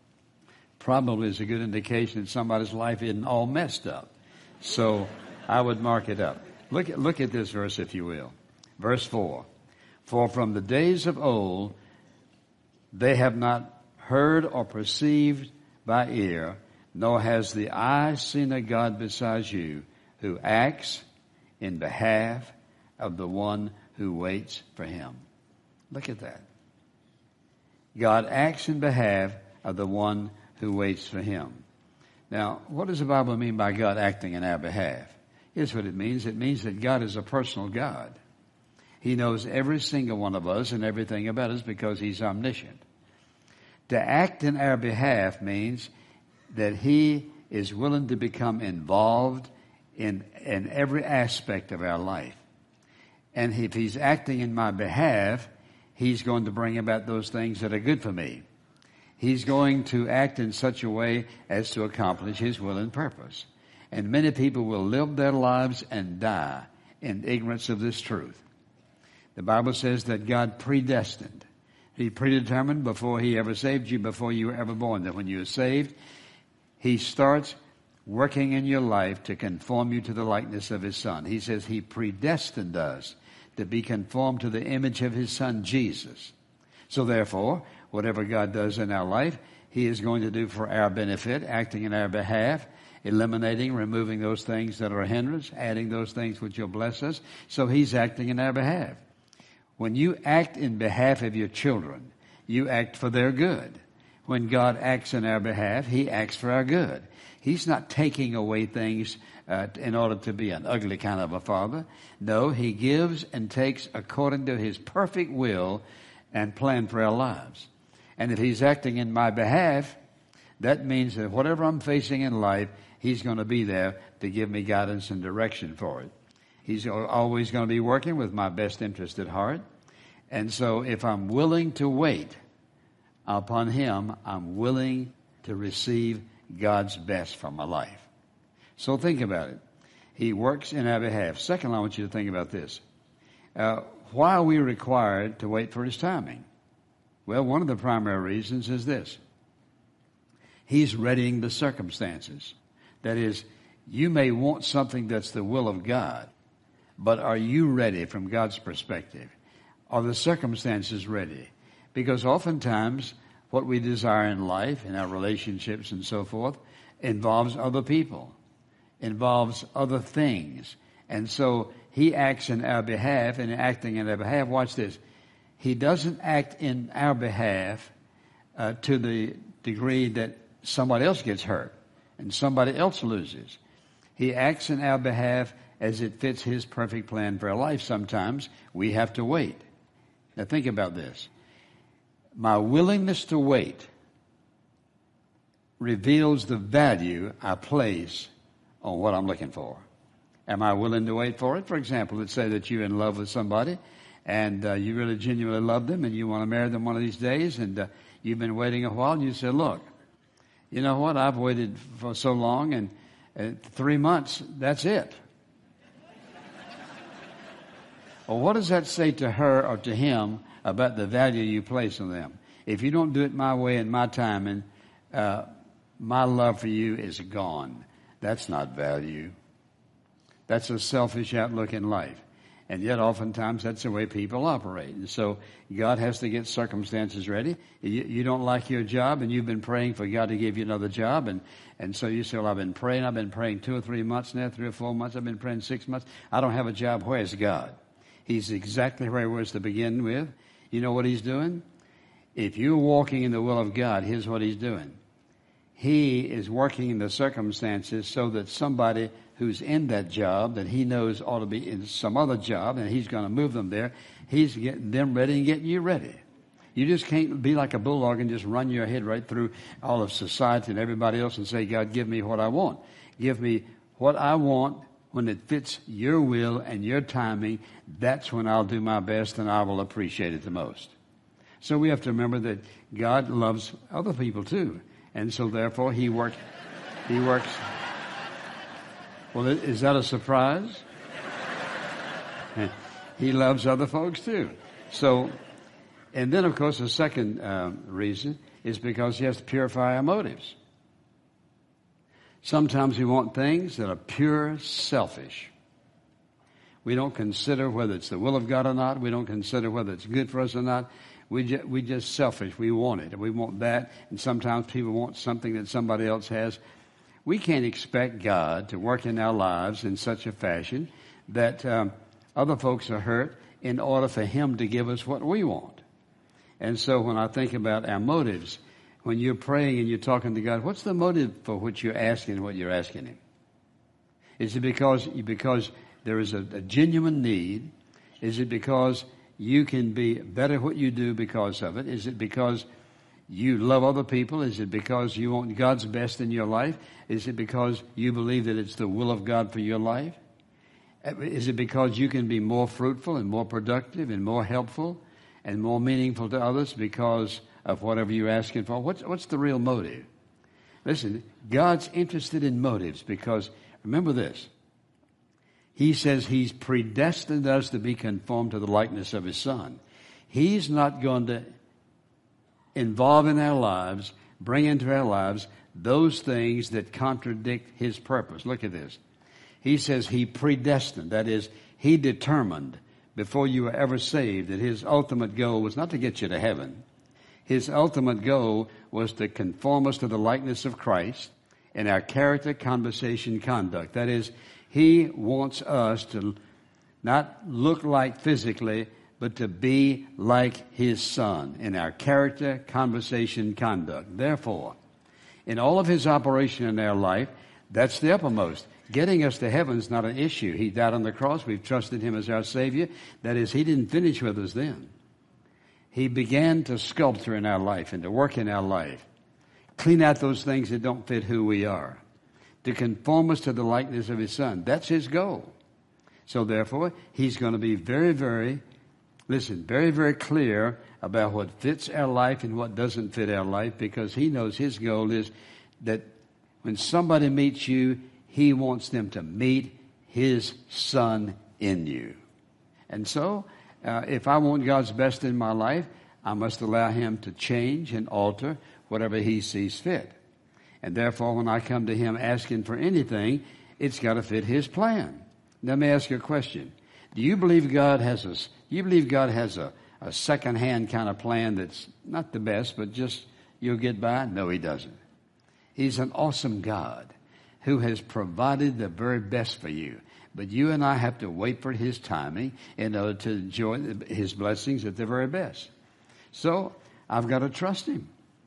[SPEAKER 3] probably is a good indication that somebody's life isn't all messed up. So I would mark it up. Look at, look at this verse, if you will. Verse four. For from the days of old they have not heard or perceived by ear, nor has the eye seen a God besides you, who acts in behalf of the one who waits for him. Look at that. God acts in behalf of the one who waits for him. Now, what does the Bible mean by God acting in our behalf? Here's what it means. It means that God is a personal God. He knows every single one of us and everything about us because he's omniscient. To act in our behalf means that he is willing to become involved in, in every aspect of our life. And if he's acting in my behalf, he's going to bring about those things that are good for me. He's going to act in such a way as to accomplish his will and purpose. And many people will live their lives and die in ignorance of this truth. The Bible says that God predestined. He predetermined before he ever saved you, before you were ever born, that when you were saved, he starts working in your life to conform you to the likeness of his Son. He says he predestined us to be conformed to the image of his Son, Jesus. So therefore, whatever God does in our life, he is going to do for our benefit, acting in our behalf, eliminating, removing those things that are a hindrance, adding those things which will bless us. So he's acting in our behalf. When you act in behalf of your children, you act for their good. When God acts in our behalf, he acts for our good. He's not taking away things uh, in order to be an ugly kind of a father. No, he gives and takes according to his perfect will and plan for our lives. And if he's acting in my behalf, that means that whatever I'm facing in life, he's going to be there to give me guidance and direction for it. He's always going to be working with my best interest at heart. And so if I'm willing to wait upon him, I'm willing to receive God's best for my life. So think about it. He works in our behalf. Second, I want you to think about this. Uh, why are we required to wait for his timing? Well, one of the primary reasons is this. He's readying the circumstances. That is, you may want something that's the will of God, but are you ready from God's perspective? Are the circumstances ready? Because oftentimes what we desire in life, in our relationships and so forth, involves other people, involves other things. And so he acts in our behalf, and acting in our behalf, watch this, He doesn't act in our behalf uh, to the degree that somebody else gets hurt and somebody else loses. He acts in our behalf as it fits his perfect plan for our life. Sometimes we have to wait. Now think about this. My willingness to wait reveals the value I place on what I'm looking for. Am I willing to wait for it? For example, let's say that you're in love with somebody and uh, you really genuinely love them and you want to marry them one of these days, and uh, you've been waiting a while, and you say, look, you know what, I've waited for so long, and uh, three months, that's it. Well, what does that say to her or to him about the value you place on them? If you don't do it my way and my timing, uh, my love for you is gone. That's not value. That's a selfish outlook in life. And yet oftentimes that's the way people operate. And so God has to get circumstances ready. You, you don't like your job and you've been praying for God to give you another job. And, and so you say, well, I've been praying. I've been praying two or three months now, three or four months. I've been praying six months. I don't have a job. Where's God? He's exactly where he was to begin with. You know what he's doing? If you're walking in the will of God, here's what he's doing. He is working in the circumstances so that somebody who's in that job that he knows ought to be in some other job, and he's going to move them there, he's getting them ready and getting you ready. You just can't be like a bulldog and just run your head right through all of society and everybody else and say, God, give me what I want. Give me what I want when it fits your will and your timing. That's when I'll do my best and I will appreciate it the most. So we have to remember that God loves other people too. And so therefore he works, he works. Well, is that a surprise? He loves other folks too. So, and then of course the second uh, reason is because he has to purify our motives. Sometimes we want things that are pure selfish. We don't consider whether it's the will of God or not. We don't consider whether it's good for us or not. We just, we just selfish. We want it. We want that. And sometimes people want something that somebody else has. We can't expect God to work in our lives in such a fashion that um, other folks are hurt in order for him to give us what we want. And so when I think about our motives, when you're praying and you're talking to God, what's the motive for what you're asking what you're asking him? Is it because, because there is a, a genuine need? Is it because you can be better at what you do because of it? Is it because you love other people? Is it because you want God's best in your life? Is it because you believe that it's the will of God for your life? Is it because you can be more fruitful and more productive and more helpful and more meaningful to others because of whatever you're asking for? What's, what's the real motive? Listen, God's interested in motives because, remember this, he says he's predestined us to be conformed to the likeness of his Son. He's not going to involve in our lives, bring into our lives those things that contradict his purpose. Look at this. He says he predestined, that is, he determined before you were ever saved that his ultimate goal was not to get you to heaven. His ultimate goal was to conform us to the likeness of Christ in our character, conversation, conduct. That is, he wants us to not look like physically, but to be like his Son in our character, conversation, conduct. Therefore, in all of his operation in our life, that's the uppermost. Getting us to heaven is not an issue. He died on the cross. We've trusted him as our Savior. That is, he didn't finish with us then. He began to sculpture in our life and to work in our life. Clean out those things that don't fit who we are. To conform us to the likeness of his Son. That's his goal. So therefore, he's going to be very, very, listen, very, very clear about what fits our life and what doesn't fit our life, because he knows his goal is that when somebody meets you, he wants them to meet his Son in you. And so, uh, if I want God's best in my life, I must allow him to change and alter whatever he sees fit. And therefore, when I come to him asking for anything, it's got to fit his plan. Let me ask you a question. Do you believe God has a, do you believe God has a, a second-hand kind of plan that's not the best, but just you'll get by? No, he doesn't. He's an awesome God who has provided the very best for you. But you and I have to wait for His timing in order to enjoy His blessings at the very best. So I've got to trust Him.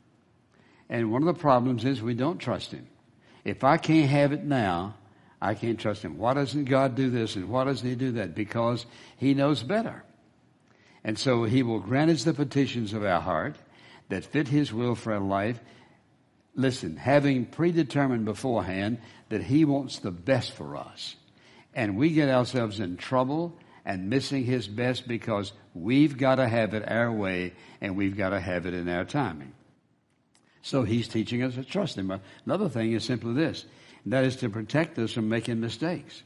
[SPEAKER 3] And one of the problems is we don't trust Him. If I can't have it now, I can't trust Him. Why doesn't God do this and why doesn't He do that? Because He knows better. And so He will grant us the petitions of our heart that fit His will for our life. Listen, having predetermined beforehand that He wants the best for us. And we get ourselves in trouble and missing His best because we've got to have it our way and we've got to have it in our timing. So He's teaching us to trust Him. Another thing is simply this, and that is to protect us from making mistakes.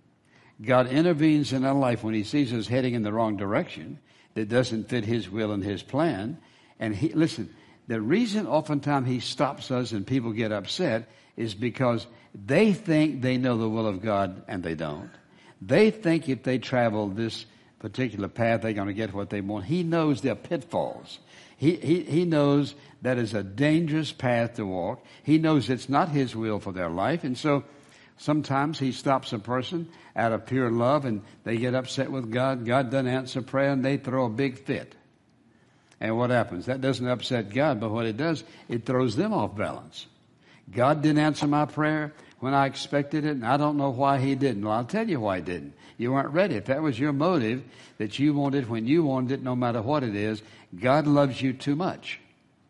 [SPEAKER 3] God intervenes in our life when He sees us heading in the wrong direction that doesn't fit His will and His plan. And He, listen, the reason oftentimes He stops us and people get upset is because they think they know the will of God and they don't. They think if they travel this particular path, they're going to get what they want. He knows their pitfalls. He, he, he knows that is a dangerous path to walk. He knows it's not His will for their life. And so sometimes He stops a person out of pure love and they get upset with God. God doesn't answer prayer and they throw a big fit. And what happens? That doesn't upset God, but what it does, it throws them off balance. God didn't answer my prayer when I expected it, and I don't know why He didn't. Well, I'll tell you why He didn't. You weren't ready. If that was your motive, that you wanted when you wanted it, no matter what it is, God loves you too much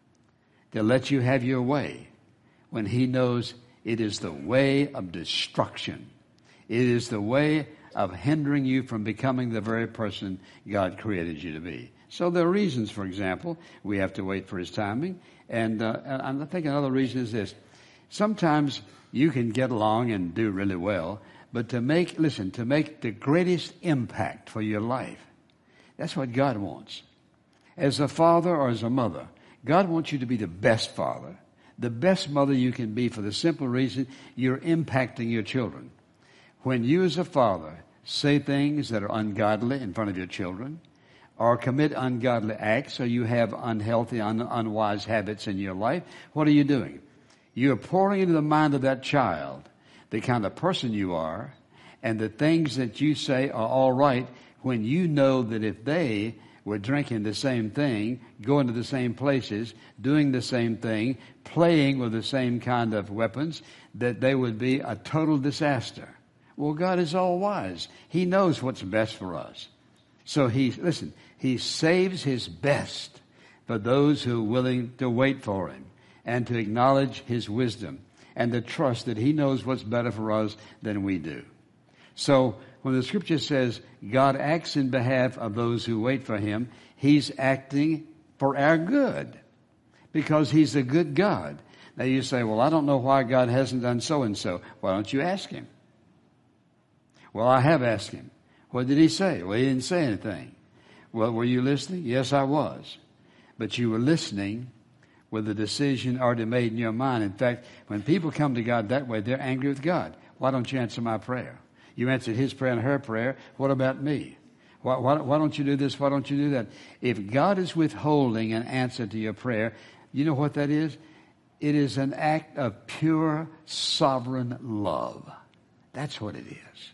[SPEAKER 3] to let you have your way when He knows it is the way of destruction. It is the way of hindering you from becoming the very person God created you to be. So there are reasons, for example, we have to wait for His timing. And, uh, and I think another reason is this. Sometimes you can get along and do really well, but to make, listen, to make the greatest impact for your life, that's what God wants. As a father or as a mother, God wants you to be the best father, the best mother you can be for the simple reason you're impacting your children. When you as a father say things that are ungodly in front of your children, or commit ungodly acts, or you have unhealthy, un- unwise habits in your life, what are you doing? You're pouring into the mind of that child the kind of person you are, and the things that you say are all right when you know that if they were drinking the same thing, going to the same places, doing the same thing, playing with the same kind of weapons, that they would be a total disaster. Well, God is all wise. He knows what's best for us. So he, listen, He saves His best for those who are willing to wait for Him and to acknowledge His wisdom and to trust that He knows what's better for us than we do. So when the Scripture says God acts in behalf of those who wait for Him, He's acting for our good because He's a good God. Now you say, well, I don't know why God hasn't done so-and-so. Why don't you ask Him? Well, I have asked Him. What did He say? Well, He didn't say anything. Well, were you listening? Yes, I was. But you were listening with a decision already made in your mind. In fact, when people come to God that way, they're angry with God. Why don't you answer my prayer? You answered His prayer and her prayer. What about me? Why, why, why don't you do this? Why don't you do that? If God is withholding an answer to your prayer, you know what that is? It is an act of pure, sovereign love. That's what it is.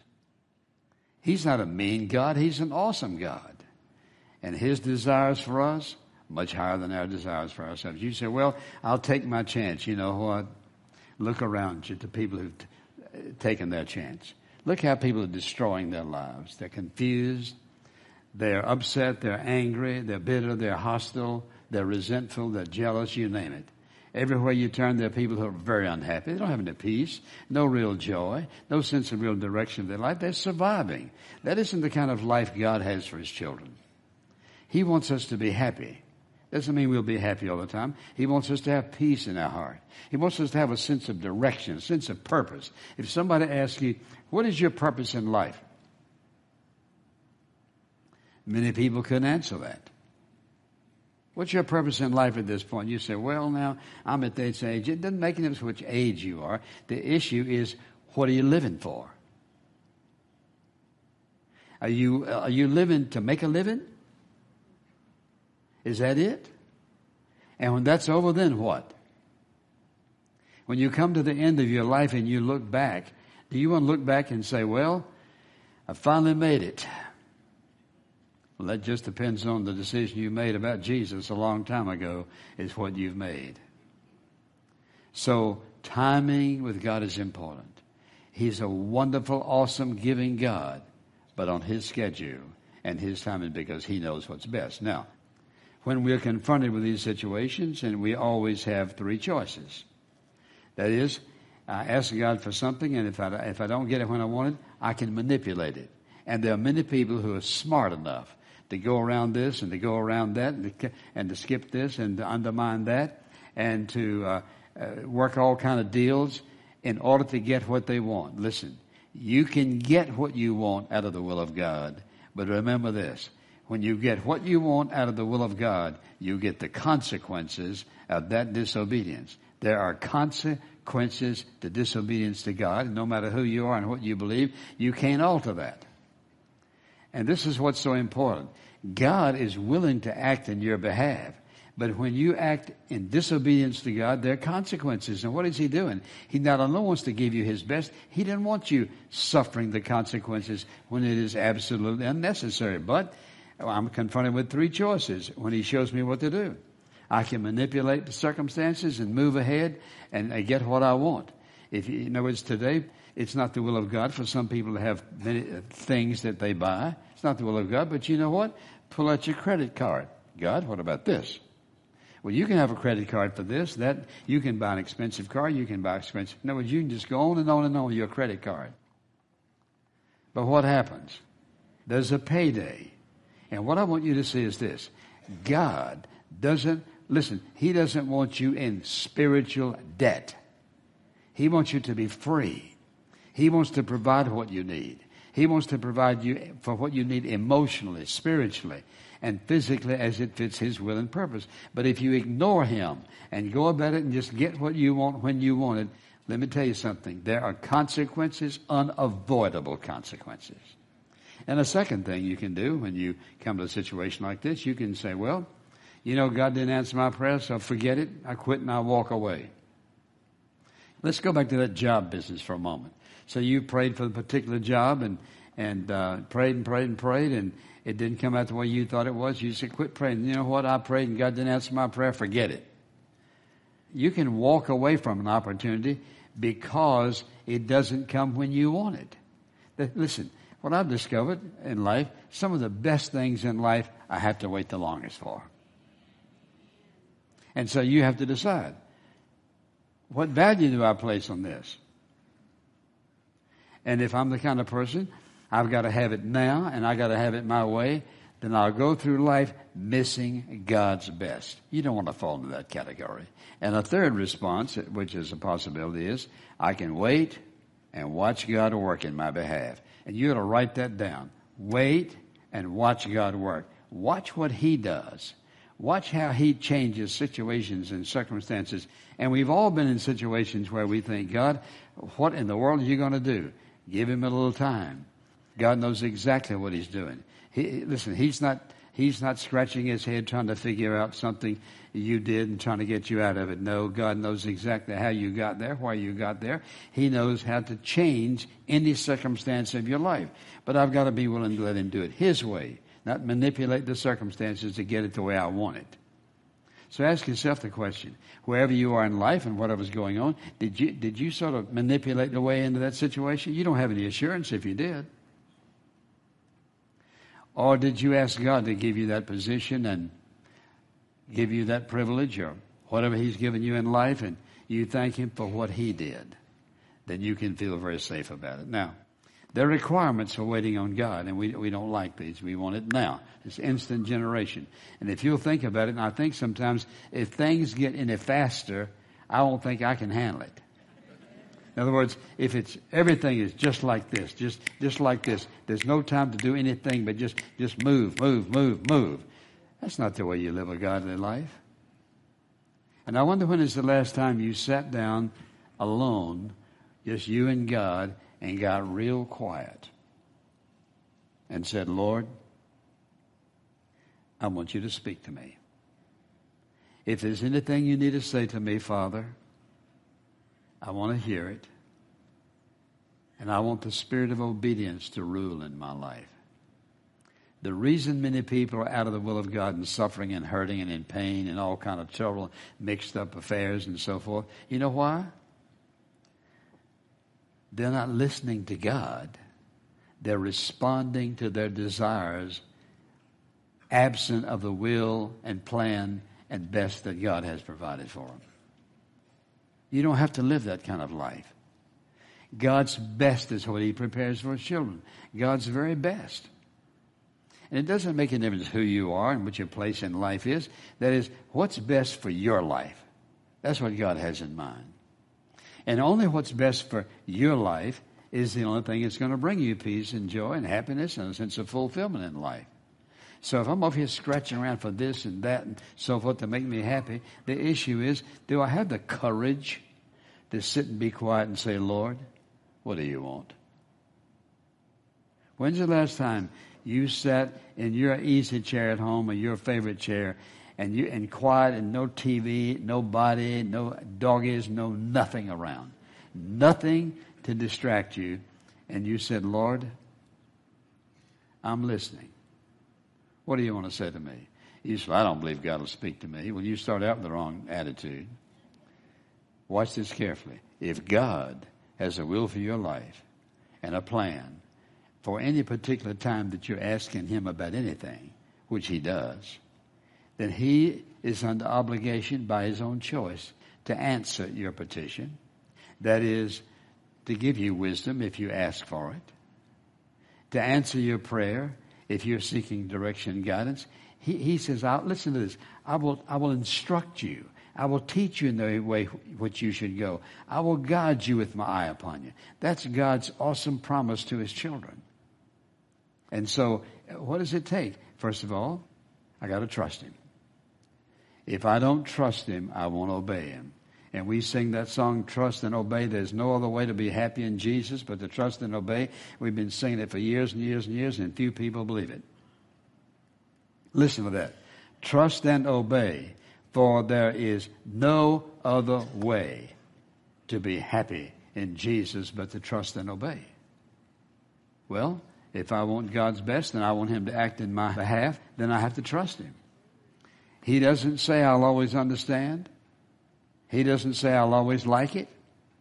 [SPEAKER 3] He's not a mean God. He's an awesome God. And His desires for us, much higher than our desires for ourselves. You say, well, I'll take my chance. You know what? Look around you at the people who've t- taken their chance. Look how people are destroying their lives. They're confused. They're upset. They're angry. They're bitter. They're hostile. They're resentful. They're jealous. You name it. Everywhere you turn, there are people who are very unhappy. They don't have any peace, no real joy, no sense of real direction of their life. They're surviving. That isn't the kind of life God has for His children. He wants us to be happy. Doesn't mean we'll be happy all the time. He wants us to have peace in our heart. He wants us to have a sense of direction, a sense of purpose. If somebody asks you, what is your purpose in life? Many people couldn't answer that. What's your purpose in life at this point? You say, well, now, I'm at this age. It doesn't make any difference which age you are. The issue is, what are you living for? Are you, are you living to make a living? Is that it? And when that's over, then what? When you come to the end of your life and you look back, do you want to look back and say, well, I finally made it. Well, that just depends on the decision you made about Jesus a long time ago is what you've made. So timing with God is important. He's a wonderful, awesome, giving God, but on His schedule and His timing because He knows what's best. Now, when we're confronted with these situations, and we always have three choices. That is, I ask God for something, and if I, if I don't get it when I want it, I can manipulate it. And there are many people who are smart enough to go around this and to go around that and to, and to skip this and to undermine that and to uh, uh, work all kind of deals in order to get what they want. Listen, you can get what you want out of the will of God, but remember this. When you get what you want out of the will of God, you get the consequences of that disobedience. There are consequences to disobedience to God. No matter who you are and what you believe, you can't alter that. And this is what's so important. God is willing to act in your behalf. But when you act in disobedience to God, there are consequences. And what is He doing? He not only wants to give you His best, He doesn't want you suffering the consequences when it is absolutely unnecessary. But I'm confronted with three choices when He shows me what to do. I can manipulate the circumstances and move ahead and get what I want. If you, in other words, today, it's not the will of God for some people to have many things that they buy. It's not the will of God, but you know what? Pull out your credit card. God, what about this? Well, you can have a credit card for this, that. You can buy an expensive car. You can buy expensive. In other words, you can just go on and on and on with your credit card. But what happens? There's a payday. And what I want you to see is this. God doesn't, listen, He doesn't want you in spiritual debt. He wants you to be free. He wants to provide what you need. He wants to provide you for what you need emotionally, spiritually, and physically as it fits His will and purpose. But if you ignore Him and go about it and just get what you want when you want it, let me tell you something. There are consequences, unavoidable consequences. And a second thing you can do when you come to a situation like this, you can say, well, you know, God didn't answer my prayer, so forget it. I quit and I walk away. Let's go back to that job business for a moment. So you prayed for the particular job and, and uh, prayed and prayed and prayed, and it didn't come out the way you thought it was. You said, quit praying. You know what? I prayed and God didn't answer my prayer. Forget it. You can walk away from an opportunity because it doesn't come when you want it. Listen, what I've discovered in life, some of the best things in life I have to wait the longest for. And so you have to decide, what value do I place on this? And if I'm the kind of person, I've got to have it now and I've got to have it my way, then I'll go through life missing God's best. You don't want to fall into that category. And a third response, which is a possibility, is I can wait and watch God work in my behalf. And you got to write that down. Wait and watch God work. Watch what He does. Watch how He changes situations and circumstances. And we've all been in situations where we think, God, what in the world are you going to do? Give Him a little time. God knows exactly what He's doing. He, listen, He's not He's not scratching His head trying to figure out something you did and trying to get you out of it. No, God knows exactly how you got there, why you got there. He knows how to change any circumstance of your life. But I've got to be willing to let Him do it His way, not manipulate the circumstances to get it the way I want it. So ask yourself the question, wherever you are in life and whatever's going on, did you did you sort of manipulate the way into that situation? You don't have any assurance if you did. Or did you ask God to give you that position and give you that privilege or whatever He's given you in life, and you thank Him for what He did? Then you can feel very safe about it. Now, there are requirements for waiting on God, and we we don't like these. We want it now. It's instant generation. And if you'll think about it, and I think sometimes if things get any faster, I don't think I can handle it. In other words, if it's everything is just like this, just just like this, there's no time to do anything but just, just move, move, move, move. That's not the way you live a godly life. And I wonder when is the last time you sat down alone, just you and God, and got real quiet and said, Lord, I want you to speak to me. If there's anything you need to say to me, Father, I want to hear it. And I want the spirit of obedience to rule in my life. The reason many people are out of the will of God and suffering and hurting and in pain and all kind of trouble, mixed up affairs and so forth, you know why? They're not listening to God. They're responding to their desires, absent of the will and plan and best that God has provided for them. You don't have to live that kind of life. God's best is what He prepares for His children. God's very best. And it doesn't make any difference who you are and what your place in life is. That is, what's best for your life. That's what God has in mind. And only what's best for your life is the only thing that's going to bring you peace and joy and happiness and a sense of fulfillment in life. So if I'm over here scratching around for this and that and so forth to make me happy, the issue is, do I have the courage to sit and be quiet and say, Lord, what do you want? When's the last time you sat in your easy chair at home or your favorite chair and you and quiet and no T V, nobody, no doggies, no nothing around, nothing to distract you, and you said, Lord, I'm listening. What do you want to say to me? You say, I don't believe God will speak to me. Well, you start out with the wrong attitude. Watch this carefully. If God has a will for your life and a plan for any particular time that you're asking Him about anything, which He does, then He is under obligation by His own choice to answer your petition. That is, to give you wisdom if you ask for it, to answer your prayer if you're seeking direction and guidance. He, he says, I'll, listen to this, I will, I will instruct you. I will teach you in the way which you should go. I will guide you with my eye upon you. That's God's awesome promise to His children. And so, what does it take? First of all, I got to trust Him. If I don't trust Him, I won't obey Him. And we sing that song, Trust and Obey. There's no other way to be happy in Jesus but to trust and obey. We've been singing it for years and years and years, and few people believe it. Listen to that. Trust and obey, for there is no other way to be happy in Jesus but to trust and obey. Well, if I want God's best and I want Him to act in my behalf, then I have to trust Him. He doesn't say I'll always understand. He doesn't say I'll always like it.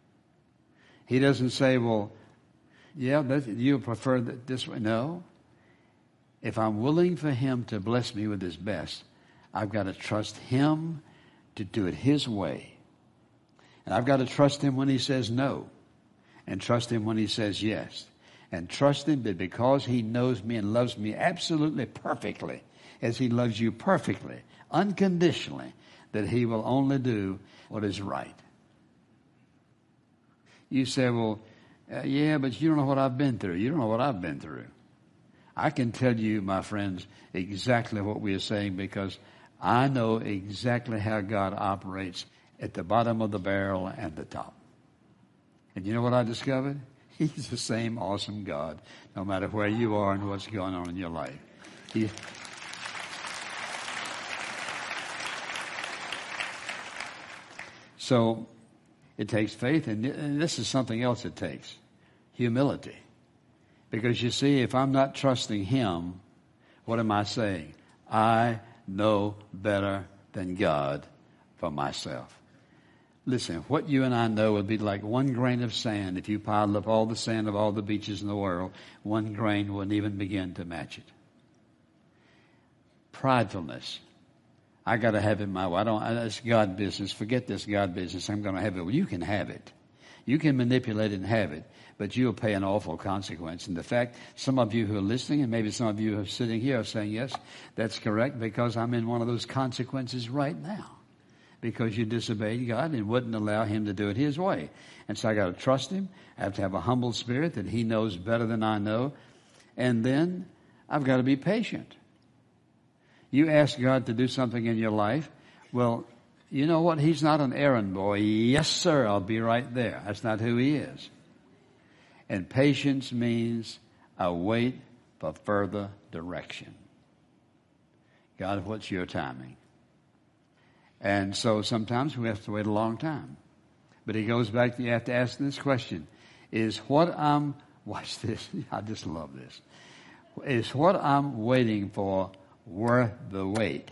[SPEAKER 3] He doesn't say, well, yeah, that, you'll prefer that this way. No. If I'm willing for Him to bless me with His best, I've got to trust Him to do it His way. And I've got to trust Him when He says no, and trust Him when He says yes. And trust Him that because He knows me and loves me absolutely perfectly, as He loves you perfectly, unconditionally, that He will only do what is right. You say, well, uh, yeah, but you don't know what I've been through. You don't know what I've been through. I can tell you, my friends, exactly what we are saying because I know exactly how God operates at the bottom of the barrel and the top. And you know what I discovered? He's the same awesome God, no matter where you are and what's going on in your life. He, so it takes faith, and, and this is something else it takes, humility. Because you see, if I'm not trusting Him, what am I saying? I know better than God for myself. Listen, what you and I know would be like one grain of sand. If you piled up all the sand of all the beaches in the world, one grain wouldn't even begin to match it. Pridefulness. I got to have it my way. I don't. It's God business. Forget this God business. I'm going to have it. Well, you can have it. You can manipulate it and have it, but you'll pay an awful consequence. And the fact, some of you who are listening, and maybe some of you who are sitting here are saying, yes, that's correct, because I'm in one of those consequences right now. Because you disobeyed God and wouldn't allow Him to do it His way. And so I got to trust Him. I have to have a humble spirit that He knows better than I know. And then I've got to be patient. You ask God to do something in your life. Well, you know what? He's not an errand boy. Yes, sir, I'll be right there. That's not who He is. And patience means I wait for further direction. God, what's your timing? And so sometimes we have to wait a long time. But He goes back to, you have to ask this question. is what I'm, watch this, I just love this, is what I'm waiting for worth the wait?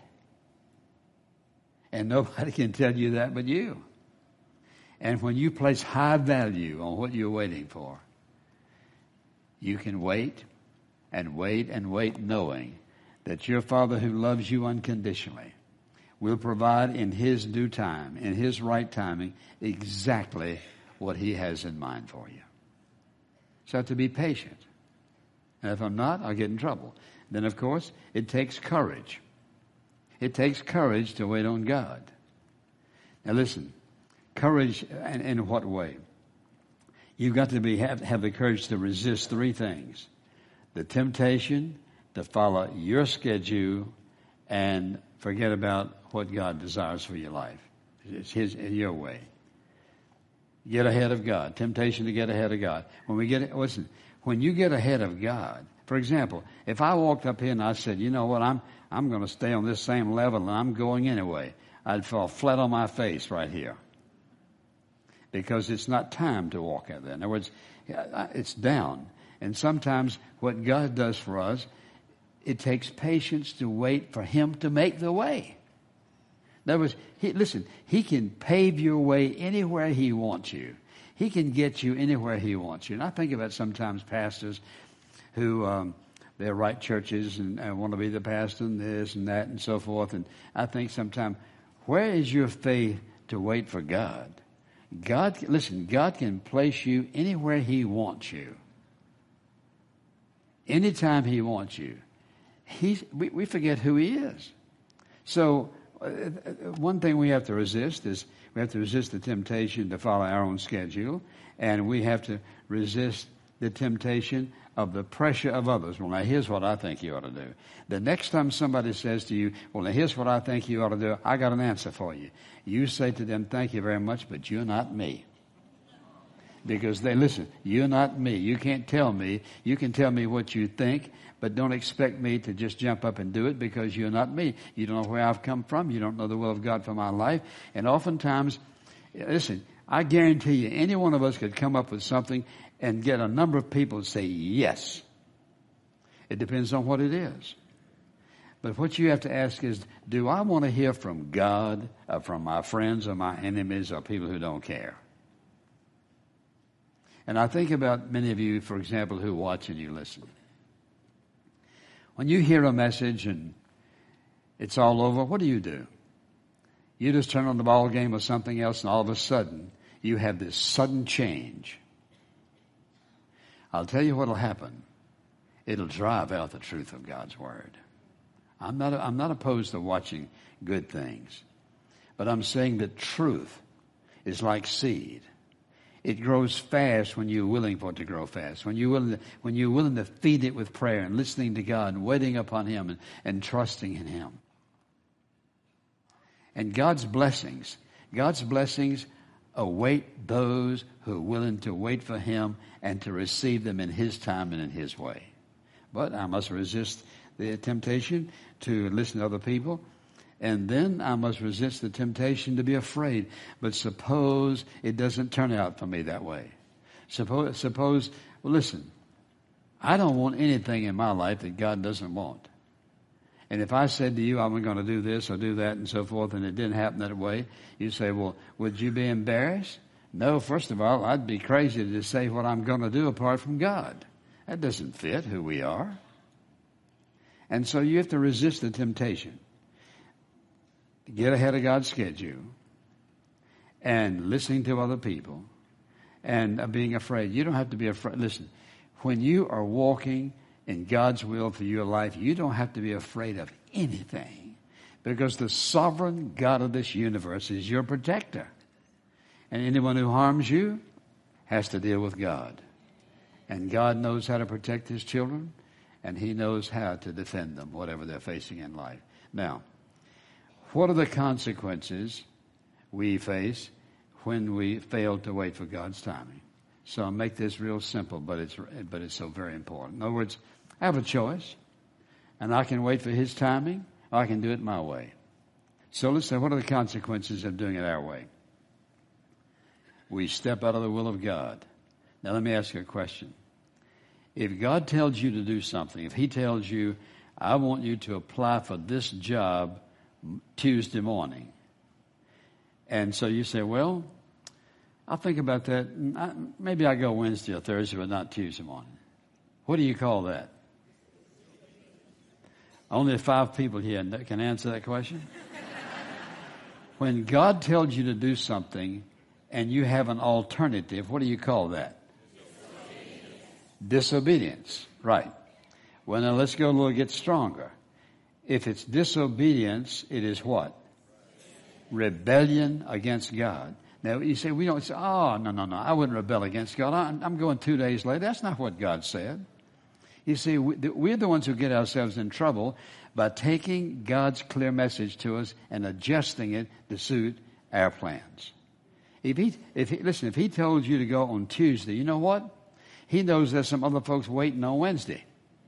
[SPEAKER 3] And nobody can tell you that but you. And when you place high value on what you're waiting for, you can wait and wait and wait knowing that your Father who loves you unconditionally will provide in His due time, in His right timing, exactly what He has in mind for you. So I have to be patient. And if I'm not, I'll get in trouble. Then, of course, it takes courage. It takes courage to wait on God. Now listen, courage in, in what way? You've got to be have, have the courage to resist three things. The temptation to follow your schedule and forget about what God desires for your life. It's His, your way. Get ahead of God. Temptation to get ahead of God. When we get, listen, when you get ahead of God, for example, if I walked up here and I said, you know what, I'm, I'm going to stay on this same level and I'm going anyway, I'd fall flat on my face right here. Because it's not time to walk out there. In other words, it's down. And sometimes what God does for us, it takes patience to wait for Him to make the way. In other words, he, listen, He can pave your way anywhere He wants you. He can get you anywhere He wants you. And I think about sometimes pastors who, um, they write churches and, and want to be the pastor and this and that and so forth. And I think sometimes, where is your faith to wait for God? God, listen, God can place you anywhere He wants you. Anytime He wants you. He's, we, we forget who He is. So uh, one thing we have to resist is we have to resist the temptation to follow our own schedule, and we have to resist the temptation of the pressure of others. Well, now here's what I think you ought to do. The next time somebody says to you, well, now here's what I think you ought to do, I got an answer for you. You say to them, thank you very much, but you're not me. Because they, listen, you're not me. You can't tell me. You can tell me what you think, but don't expect me to just jump up and do it because you're not me. You don't know where I've come from. You don't know the will of God for my life. And oftentimes, listen, I guarantee you, any one of us could come up with something and get a number of people to say yes. It depends on what it is. But what you have to ask is, do I want to hear from God or from my friends or my enemies or people who don't care? And I think about many of you, for example, who watch and you listen. When you hear a message and it's all over, what do you do? You just turn on the ball game or something else, and all of a sudden, you have this sudden change. I'll tell you what will happen. It'll drive out the truth of God's Word. I'm not, I'm not opposed to watching good things, but I'm saying that truth is like seed. It grows fast when you're willing for it to grow fast. When you're willing to, when you're willing to feed it with prayer and listening to God and waiting upon Him and, and trusting in Him. And God's blessings, God's blessings await those who are willing to wait for Him and to receive them in His time and in His way. But I must resist the temptation to listen to other people. And then I must resist the temptation to be afraid. But suppose it doesn't turn out for me that way. Suppose, suppose, well, listen, I don't want anything in my life that God doesn't want. And if I said to you, I'm going to do this or do that and so forth, and it didn't happen that way, you say, well, would you be embarrassed? No, first of all, I'd be crazy to say what I'm going to do apart from God. That doesn't fit who we are. And so you have to resist the temptation. Get ahead of God's schedule and listening to other people and being afraid. You don't have to be afraid. Listen, when you are walking in God's will for your life, you don't have to be afraid of anything because the sovereign God of this universe is your protector. And anyone who harms you has to deal with God. And God knows how to protect His children, and He knows how to defend them, whatever they're facing in life. Now, what are the consequences we face when we fail to wait for God's timing? So I'll make this real simple, but it's but it's so very important. In other words, I have a choice, and I can wait for His timing, or I can do it my way. So let's say, what are the consequences of doing it our way? We step out of the will of God Now let me ask you a question. If God tells you to do something, if he tells you, I want you to apply for this job Tuesday morning, and so you say, well, I'll think about that. Maybe I go Wednesday or Thursday, but not Tuesday morning. What do you call that? Only five people here can answer that question. When God tells you to do something and you have an alternative, what do you call that? Disobedience. Right. Well, now let's go a little get stronger. If it's disobedience, it is what? Rebellion against God. Now, you say, we don't say, oh, no, no, no, I wouldn't rebel against God. I'm, I'm going two days later. That's not what God said. You see, we, we're the ones who get ourselves in trouble by taking God's clear message to us and adjusting it to suit our plans. If he, if he, listen, if he told you to go on Tuesday, you know what? He knows there's some other folks waiting on Wednesday.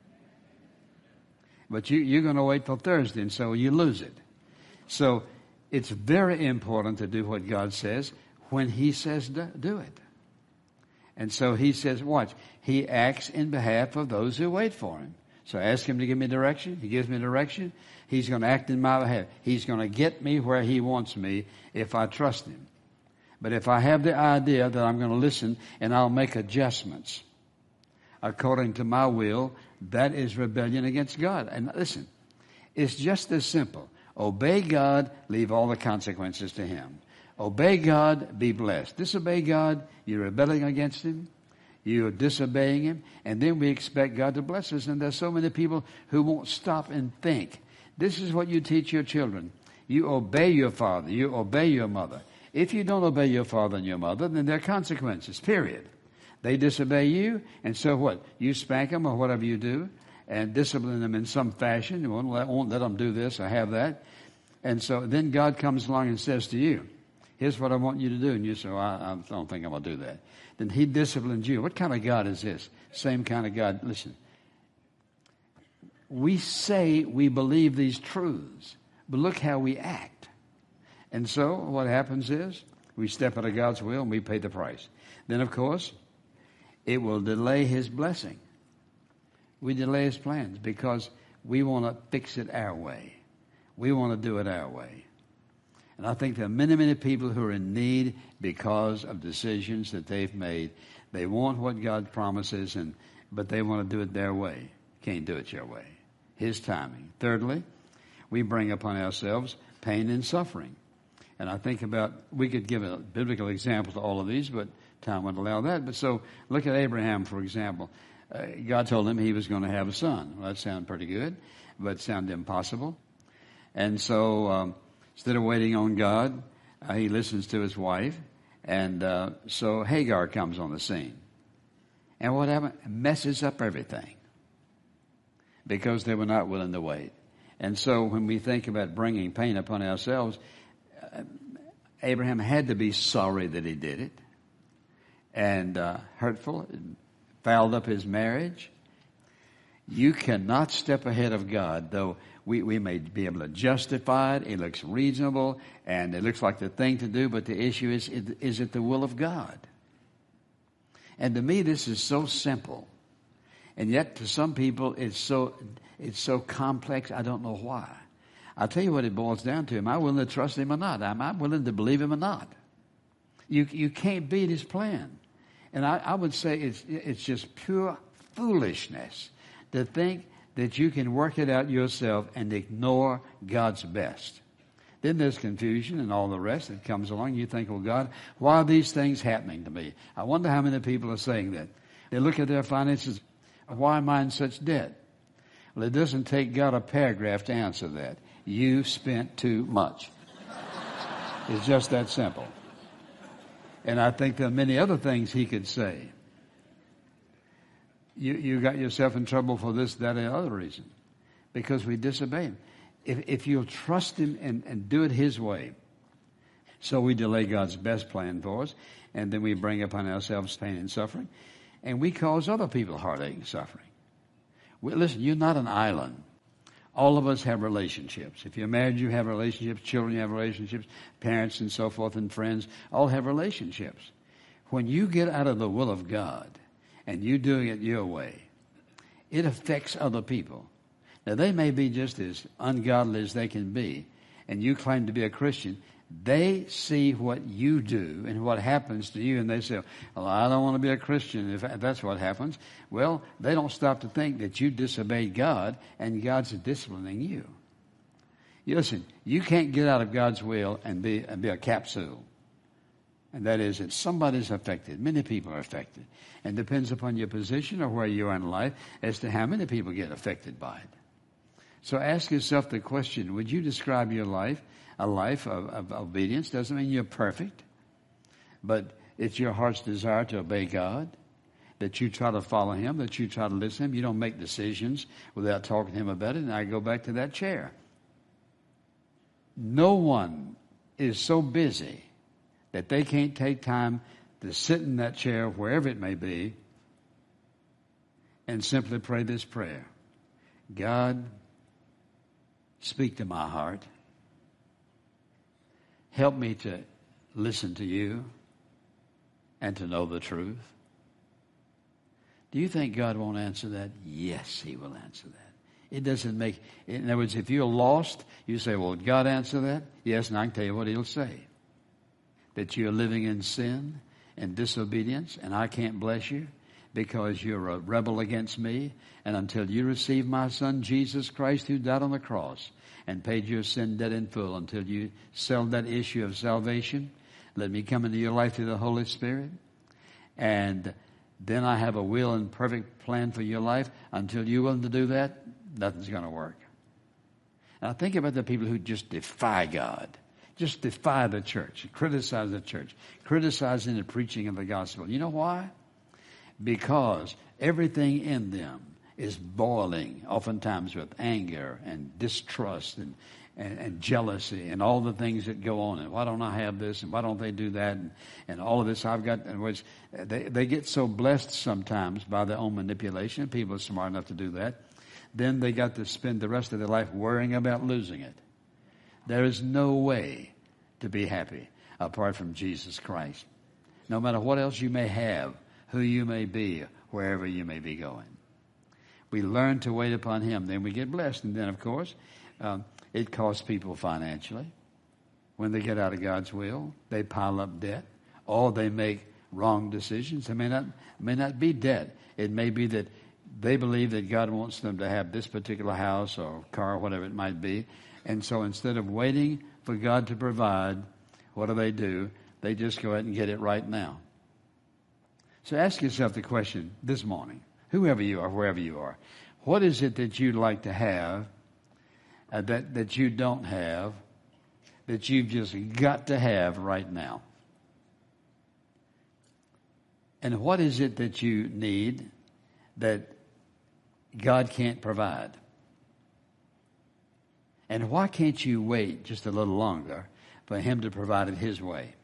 [SPEAKER 3] But you, you're going to wait till Thursday, and so you lose it. So it's very important to do what God says when he says do, do it. And so he says, watch, he acts in behalf of those who wait for him. So I ask him to give me direction. He gives me direction. He's going to act in my behalf. He's going to get me where he wants me if I trust him. But if I have the idea that I'm going to listen and I'll make adjustments according to my will, that is rebellion against God. And listen, it's just as simple. Obey God, leave all the consequences to him. Obey God, be blessed. Disobey God, you're rebelling against him. You're disobeying him. And then we expect God to bless us. And there's so many people who won't stop and think. This is what you teach your children. You obey your father. You obey your mother. If you don't obey your father and your mother, then there are consequences, period. They disobey you, and so what? You spank them or whatever you do and discipline them in some fashion. You won't let, won't let them do this or have that. And so then God comes along and says to you, here's what I want you to do. And you say, well, I, I don't think I'm going to do that. Then he disciplines you. What kind of God is this? Same kind of God. Listen, we say we believe these truths, but look how we act. And so what happens is we step out of God's will and we pay the price. Then, of course, it will delay his blessing. We delay his plans because we want to fix it our way. We want to do it our way. And I think there are many, many people who are in need because of decisions that they've made. They want what God promises, and but they want to do it their way. Can't do it your way. His timing. Thirdly, we bring upon ourselves pain and suffering. And I think about, we could give a biblical example to all of these, but time wouldn't allow that. But so, look at Abraham, for example. Uh, God told him he was going to have a son. Well, that sounded pretty good, but it sounded impossible. And so, um, instead of waiting on God, uh, he listens to his wife. And uh, so Hagar comes on the scene. And what happened? It messes up everything because they were not willing to wait. And so when we think about bringing pain upon ourselves, uh, Abraham had to be sorry that he did it. And uh, hurtful, it fouled up his marriage. You cannot step ahead of God, though we, we may be able to justify it. It looks reasonable, and it looks like the thing to do, but the issue is, is it the will of God? And to me, this is so simple. And yet, to some people, it's so it's so complex, I don't know why. I'll tell you what it boils down to. Am I willing to trust him or not? Am I willing to believe him or not? You you can't beat his plan. And I, I would say it's it's just pure foolishness to think that you can work it out yourself and ignore God's best. Then there's confusion and all the rest that comes along. You think, well, God, why are these things happening to me? I wonder how many people are saying that. They look at their finances. Why am I in such debt? Well, it doesn't take God a paragraph to answer that. You spent too much. It's just that simple. And I think there are many other things he could say. You, you got yourself in trouble for this, that, and other reason. Because we disobey him. If, if you'll trust him and, and do it his way. So we delay God's best plan for us. And then we bring upon ourselves pain and suffering. And we cause other people heartache and suffering. We, listen, you're not an island. All of us have relationships. If you're married, you have relationships. Children, you have relationships. Parents and so forth and friends all have relationships. when you get out of the will of God and you doing it your way, it affects other people. Now, they may be just as ungodly as they can be, and you claim to be a Christian. They see what you do and what happens to you, and they say, well, I don't want to be a Christian if that's what happens. Well, they don't stop to think that you disobeyed God, and God's disciplining you. You listen, you can't get out of God's will and be, and be a capsule. And that is that somebody's affected. Many people are affected. And depends upon your position or where you are in life as to how many people get affected by it. So ask yourself the question, would you describe your life a life of, of obedience? Doesn't mean you're perfect, but it's your heart's desire to obey God, that you try to follow Him, that you try to listen to Him. You don't make decisions without talking to Him about it. And I go back to that chair. No one is so busy that they can't take time to sit in that chair, wherever it may be, and simply pray this prayer. God, speak to my heart. Help me to listen to you and to know the truth. Do you think God won't answer that? Yes, He will answer that. It doesn't make, in other words, if you're lost, you say, well, did God answer that? Yes, and I can tell you what He'll say. That you're living in sin and disobedience, and I can't bless you because you're a rebel against me. And until you receive my Son, Jesus Christ, who died on the cross and paid your sin debt in full, until you settle that issue of salvation, let me come into your life through the Holy Spirit. And then I have a will and perfect plan for your life. Until you're willing to do that, nothing's going to work. Now think about the people who just defy God. Just defy the church, criticize the church, criticizing the preaching of the gospel. You know why? Because everything in them is boiling, oftentimes with anger and distrust and, and, and jealousy and all the things that go on. And why don't I have this? And why don't they do that? And, and all of this I've got. And which they, they get so blessed sometimes by their own manipulation. People are smart enough to do that. Then they got to spend the rest of their life worrying about losing it. There is no way to be happy apart from Jesus Christ. No matter what else you may have, who you may be, wherever you may be going. We learn to wait upon Him. Then we get blessed. And then, of course, um, it costs people financially. When they get out of God's will, they pile up debt. Or they make wrong decisions. It may not, may not be debt. It may be that they believe that God wants them to have this particular house or car, whatever it might be. And so instead of waiting for God to provide, what do they do? They just go ahead and get it right now. So ask yourself the question this morning, whoever you are, wherever you are, what is it that you'd like to have uh, that, that you don't have, that you've just got to have right now? And what is it that you need that God can't provide? And why can't you wait just a little longer for Him to provide it His way?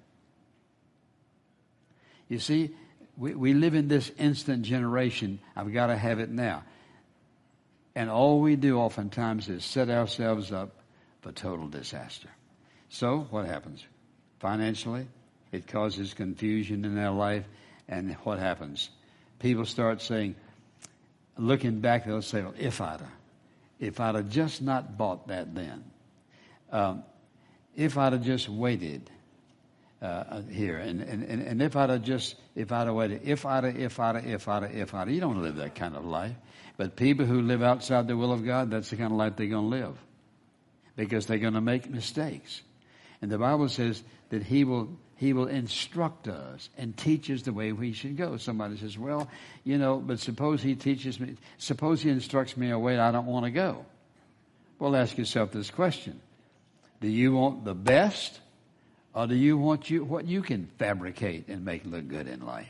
[SPEAKER 3] You see, we, we live in this instant generation. I've got to have it now. And all we do oftentimes is set ourselves up for total disaster. So what happens? Financially, it causes confusion in their life. And what happens? People start saying, looking back, they'll say, well, if I'd have. If I'd have just not bought that then, um, if I'd have just waited uh, here, and, and, and if I'd have just, if I'd have waited, if I'd have, if I'd have, if I'd have, if I'd have, you don't live that kind of life. But people who live outside the will of God, that's the kind of life they're going to live, because they're going to make mistakes. And the Bible says that He will, He will instruct us and teach us the way we should go. Somebody says, well, you know, but suppose He teaches me, suppose He instructs me a way I don't want to go. Well, ask yourself this question. Do you want the best, or do you want you what you can fabricate and make look good in life?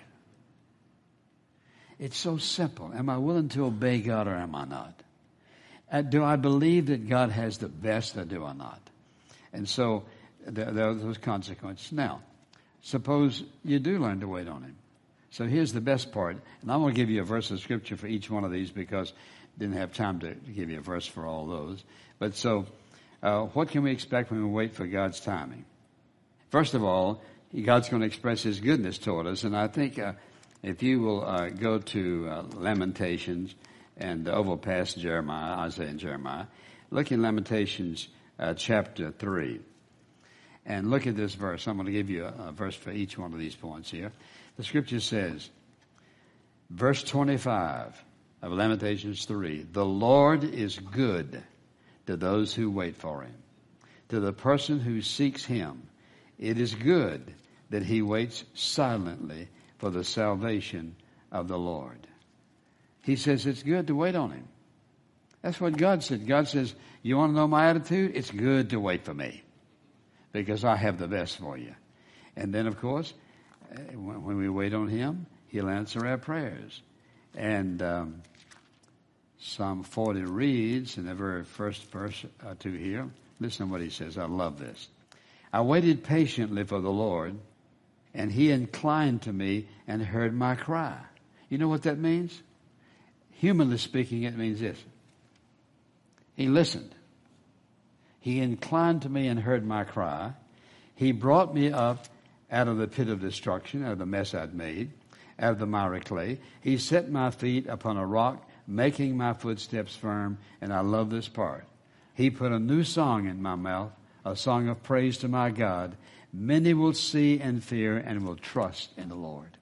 [SPEAKER 3] It's so simple. Am I willing to obey God, or am I not? Uh, do I believe that God has the best, or do I not? And so there, there are those consequences. Now, suppose you do learn to wait on Him. So here's the best part. And I'm going to give you a verse of Scripture for each one of these, because I didn't have time to give you a verse for all those. But so, uh, what can we expect when we wait for God's timing? First of all, God's going to express His goodness toward us. And I think uh, if you will uh, go to uh, Lamentations and over past Jeremiah, Isaiah and Jeremiah, look in Lamentations uh, chapter three. And look at this verse. I'm going to give you a, a verse for each one of these points here. The scripture says, verse twenty-five of Lamentations three, the Lord is good to those who wait for Him. To the person who seeks Him, it is good that he waits silently for the salvation of the Lord. He says it's good to wait on Him. That's what God said. God says, you want to know my attitude? It's good to wait for me because I have the best for you. And then, of course, when we wait on Him, He'll answer our prayers. And um, Psalm forty reads in the very first verse uh, to here. Listen to what he says. I love this. I waited patiently for the Lord, and He inclined to me and heard my cry. You know what that means? Humanly speaking, it means this. He listened. He inclined to me and heard my cry. He brought me up out of the pit of destruction, out of the mess I'd made, out of the miry clay. He set my feet upon a rock, making my footsteps firm. And I love this part. He put a new song in my mouth, a song of praise to my God. Many will see and fear and will trust in the Lord.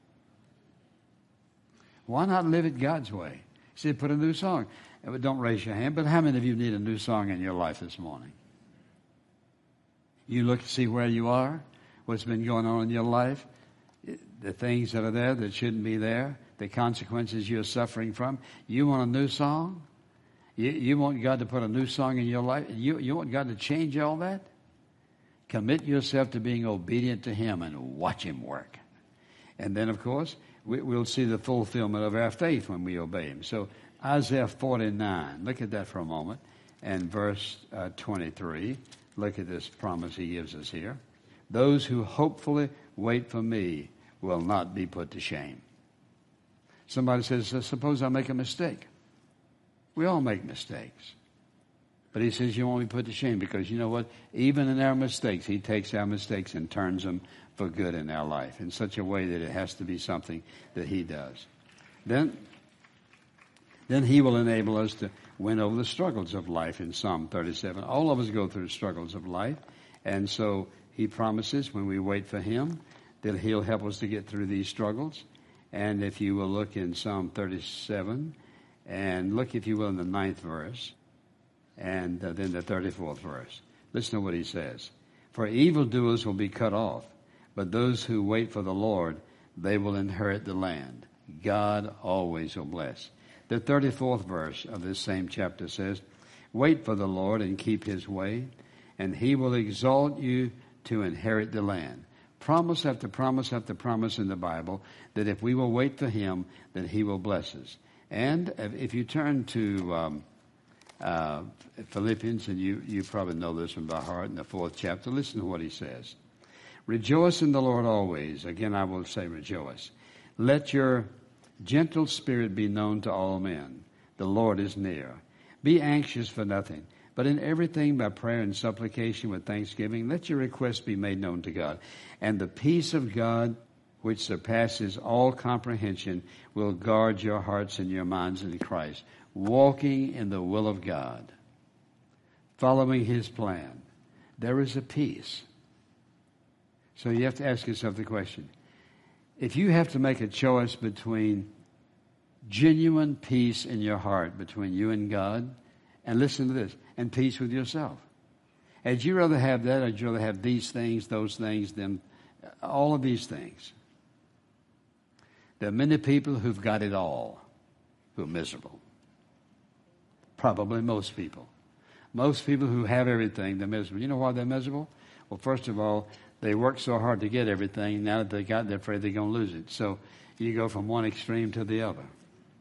[SPEAKER 3] Why not live it God's way? He said, put a new song. Don't raise your hand, but how many of you need a new song in your life this morning? You look to see where you are, what's been going on in your life, the things that are there that shouldn't be there, the consequences you're suffering from. You want a new song? You, you want God to put a new song in your life? You, you want God to change all that? Commit yourself to being obedient to Him and watch Him work. And then, of course, we, we'll see the fulfillment of our faith when we obey Him. So Isaiah forty-nine, look at that for a moment. And verse uh, twenty-three, look at this promise He gives us here. Those who hopefully wait for me will not be put to shame. Somebody says, suppose I make a mistake. We all make mistakes. But He says you won't be put to shame because you know what? Even in our mistakes, He takes our mistakes and turns them for good in our life in such a way that it has to be something that He does. Then, then He will enable us to win over the struggles of life in Psalm thirty-seven. All of us go through struggles of life. And so He promises when we wait for Him that He'll help us to get through these struggles. And if you will look in Psalm thirty-seven, and look, if you will, in the ninth verse, and uh, then the thirty-fourth verse. Listen to what he says. For evildoers will be cut off, but those who wait for the Lord, they will inherit the land. God always will bless. The thirty-fourth verse of this same chapter says, wait for the Lord and keep His way, and He will exalt you to inherit the land. Promise after promise after promise in the Bible that if we will wait for Him, that He will bless us. And if you turn to um, uh, Philippians, and you, you probably know this one by heart in the fourth chapter, listen to what he says. Rejoice in the Lord always. Again, I will say rejoice. Let your gentle spirit be known to all men. The Lord is near. Be anxious for nothing, but in everything by prayer and supplication with thanksgiving, let your requests be made known to God. And the peace of God, which surpasses all comprehension, will guard your hearts and your minds in Christ, walking in the will of God, following His plan. There is a peace. So you have to ask yourself the question, if you have to make a choice between genuine peace in your heart between you and God, and listen to this, and peace with yourself. Would you rather have that, or would you rather have these things, those things, them, all of these things? There are many people who've got it all who are miserable. Probably most people. Most people who have everything, they're miserable. You know why they're miserable? Well, first of all, they work so hard to get everything. Now that they got it, they're afraid they're going to lose it. So you go from one extreme to the other.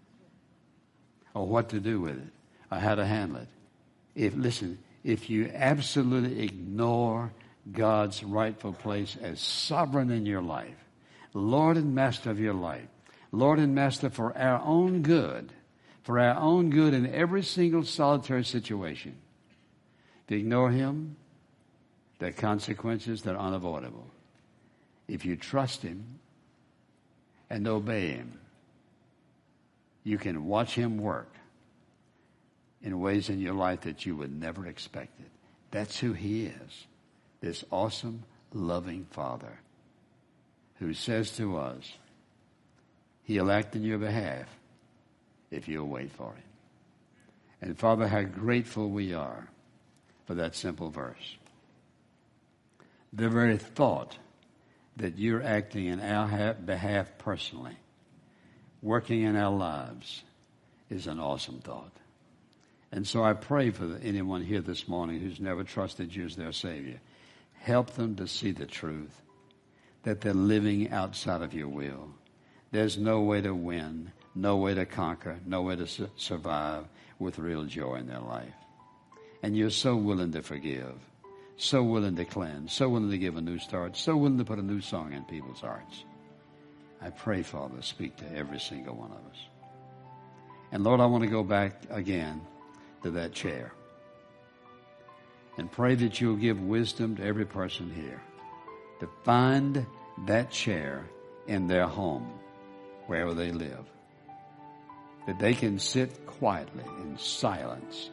[SPEAKER 3] Or what to do with it. Or how to handle it. If listen, if you absolutely ignore God's rightful place as sovereign in your life, Lord and Master of your life, Lord and Master for our own good, for our own good in every single solitary situation, to ignore Him, there are consequences that are unavoidable. if you trust him and obey him, you can watch him work in ways in your life that you would never expect it. That's who he is, this awesome, loving Father who says to us, he'll act in your behalf if you'll wait for him. And Father, how grateful we are for that simple verse. The very thought that you're acting in our behalf personally, working in our lives, is an awesome thought. And so I pray for anyone here this morning who's never trusted you as their Savior. Help them to see the truth, that they're living outside of your will. There's no way to win, no way to conquer, no way to su- survive with real joy in their life. And you're so willing to forgive, so willing to cleanse, so willing to give a new start, so willing to put a new song in people's hearts. I pray, Father, speak to every single one of us. And Lord, I want to go back again to that chair and pray that you'll give wisdom to every person here to find that chair in their home, wherever they live, that they can sit quietly in silence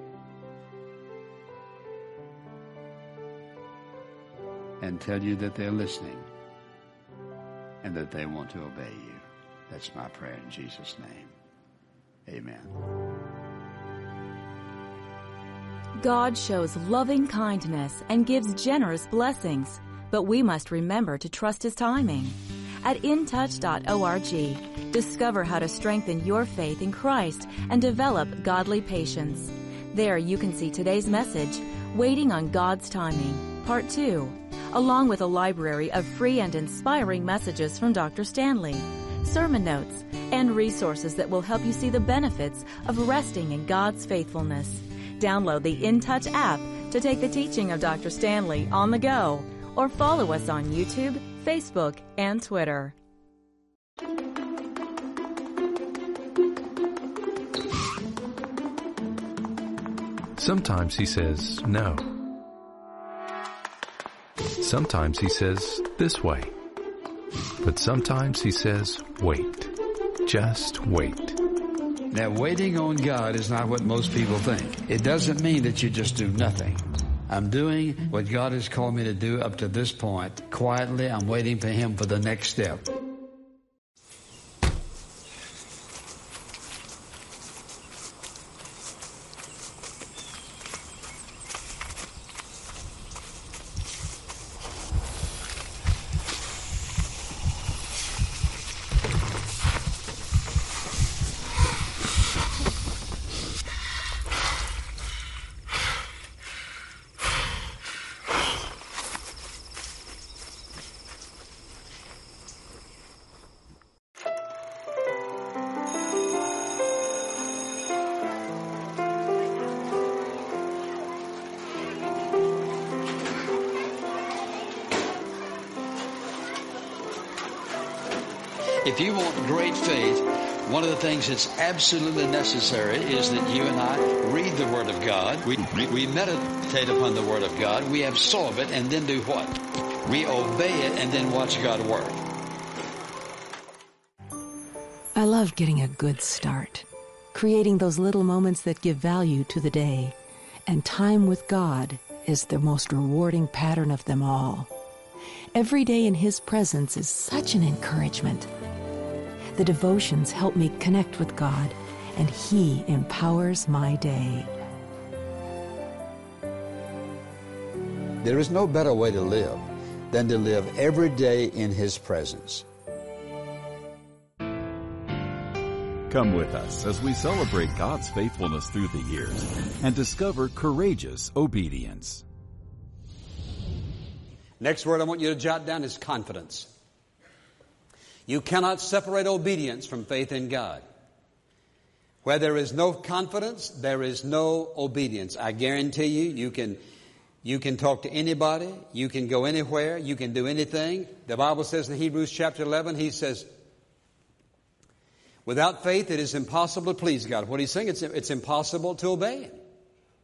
[SPEAKER 3] and tell you that they're listening and that they want to obey you. That's my prayer in Jesus' name. Amen.
[SPEAKER 4] God shows loving kindness and gives generous blessings, but we must remember to trust his timing. At in touch dot org, discover how to strengthen your faith in Christ and develop godly patience. There you can see today's message, Waiting on God's Timing, Part two, along with a library of free and inspiring messages from Doctor Stanley, sermon notes, and resources that will help you see the benefits of resting in God's faithfulness. Download the In Touch app to take the teaching of Doctor Stanley on the go, or follow us on YouTube, Facebook, and Twitter.
[SPEAKER 5] Sometimes he says no. Sometimes he says this way. But sometimes he says wait. Just wait.
[SPEAKER 3] Now, waiting on God is not what most people think. It doesn't mean that you just do nothing. I'm doing what God has called me to do up to this point. Quietly, I'm waiting for him for the next step. If you want great faith, one of the things that's absolutely necessary is that you and I read the Word of God. We, we meditate upon the Word of God. We absorb it and then do what? We obey it and then watch God work.
[SPEAKER 6] I love getting a good start, creating those little moments that give value to the day. And time with God is the most rewarding pattern of them all. Every day in His presence is such an encouragement. The devotions help me connect with God, and He empowers my day.
[SPEAKER 1] There is no better way to live than to live every day in His presence.
[SPEAKER 2] Come with us as we celebrate God's faithfulness through the years and discover courageous obedience.
[SPEAKER 3] Next word I want you to jot down is confidence. You cannot separate obedience from faith in God. Where there is no confidence, there is no obedience. I guarantee you, you can, you can talk to anybody, you can go anywhere, you can do anything. The Bible says in Hebrews chapter eleven, he says, without faith it is impossible to please God. What he's saying, it's, it's impossible to obey Him.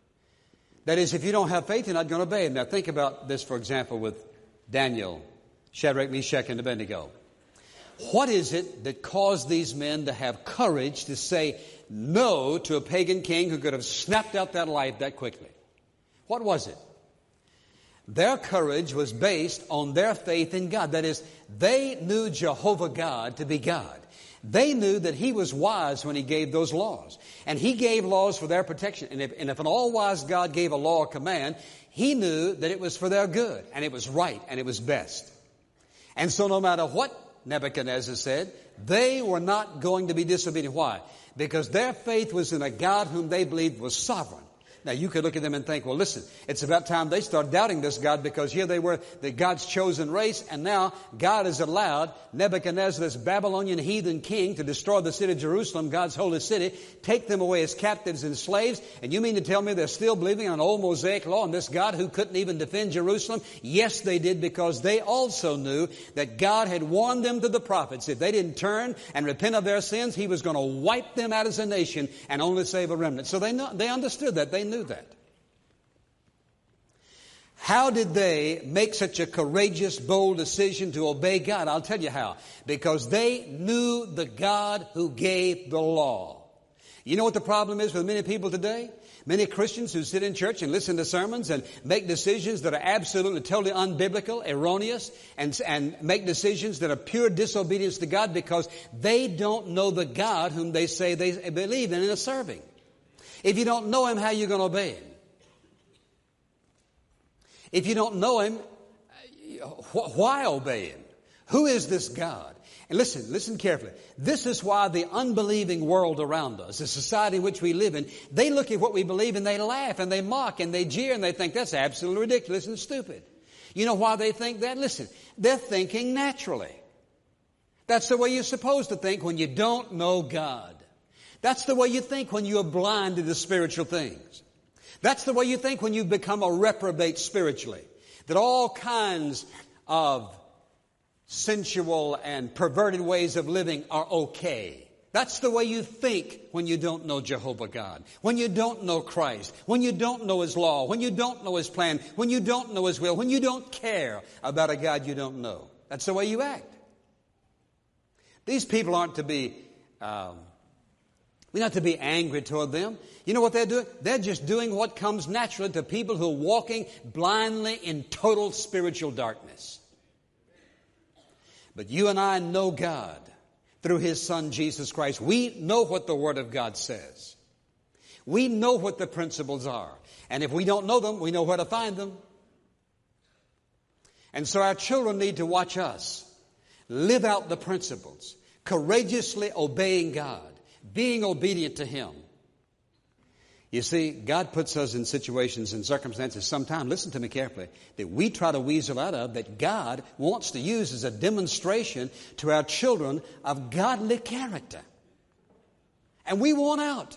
[SPEAKER 3] That is, if you don't have faith, you're not going to obey Him. Now think about this, for example, with Daniel
[SPEAKER 1] Shadrach, Meshach, and Abednego. What is it that caused these men to have courage to say no to a pagan king who could have snapped out that life that quickly? What was it? Their courage was based on their faith in God. That is, they knew Jehovah God to be God. They knew that He was wise when He gave those laws. And He gave laws for their protection. And if, and if an all-wise God gave a law or command, He knew that it was for their good, and it was right, and it was best. And so no matter what Nebuchadnezzar said, they were not going to be disobedient. Why? Because their faith was in a God whom they believed was sovereign. Now, you could look at them and think, well, listen, it's about time they start doubting this God, because here they were, the God's chosen race, and now God has allowed Nebuchadnezzar, this Babylonian heathen king, to destroy the city of Jerusalem, God's holy city, take them away as captives and slaves, and you mean to tell me they're still believing on old Mosaic law and this God who couldn't even defend Jerusalem? Yes, they did, because they also knew that God had warned them to the prophets. If they didn't turn and repent of their sins, He was going to wipe them out as a nation and only save a remnant. So they know, they understood that. They knew that. How did they make such a courageous, bold decision to obey God? I'll tell you how. Because they knew the God who gave the law. You know what the problem is with many people today? Many Christians who sit in church and listen to sermons and make decisions that are absolutely, totally unbiblical, erroneous, and, and make decisions that are pure disobedience to God because they don't know the God whom they say they believe in and are serving. If you don't know Him, how are you going to obey Him? If you don't know Him, why obey Him? Who is this God? And listen, listen carefully. This is why the unbelieving world around us, the society in which we live in, they look at what we believe and they laugh and they mock and they jeer and they think that's absolutely ridiculous and stupid. You know why they think that? Listen, they're thinking naturally. That's the way you're supposed to think when you don't know God. That's the way you think when you are blind to the spiritual things. That's the way you think when you become a reprobate spiritually. That all kinds of sensual and perverted ways of living are okay. That's the way you think when you don't know Jehovah God, when you don't know Christ, when you don't know His law, when you don't know His plan, when you don't know His will, when you don't care about a God you don't know. That's the way you act. These people aren't to be... Um, We're not to be angry toward them. You know what they're doing? They're just doing what comes naturally to people who are walking blindly in total spiritual darkness. But you and I know God through His Son, Jesus Christ. We know what the Word of God says. We know what the principles are. And if we don't know them, we know where to find them. And so our children need to watch us live out the principles, courageously obeying God, being obedient to Him. You see, God puts us in situations and circumstances sometimes, listen to me carefully, that we try to weasel out of, that God wants to use as a demonstration to our children of godly character. And we want out.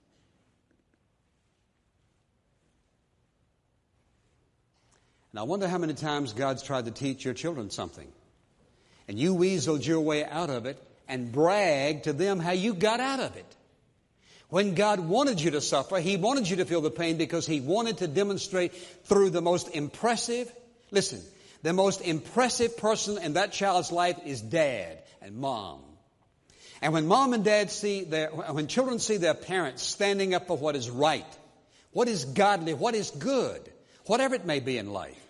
[SPEAKER 1] And I wonder how many times God's tried to teach your children something, and you weaseled your way out of it and brag to them how you got out of it. When God wanted you to suffer, He wanted you to feel the pain because He wanted to demonstrate through the most impressive, listen, the most impressive person in that child's life is dad and mom. And when mom and dad see their, when children see their parents standing up for what is right, what is godly, what is good, whatever it may be in life,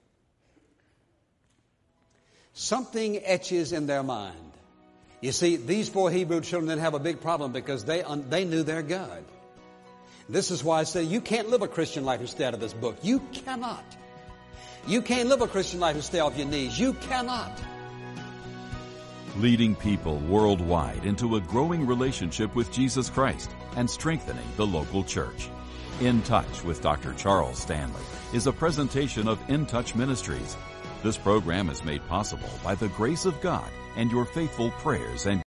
[SPEAKER 1] something etches in their mind. You see, these four Hebrew children didn't have a big problem because they un- they knew their God. This is why I say you can't live a Christian life and stay out of this book. You cannot. You can't live a Christian life and stay off your knees. You cannot.
[SPEAKER 2] Leading people worldwide into a growing relationship with Jesus Christ and strengthening the local church. In Touch with Doctor Charles Stanley is a presentation of In Touch Ministries. This program is made possible by the grace of God and your faithful prayers and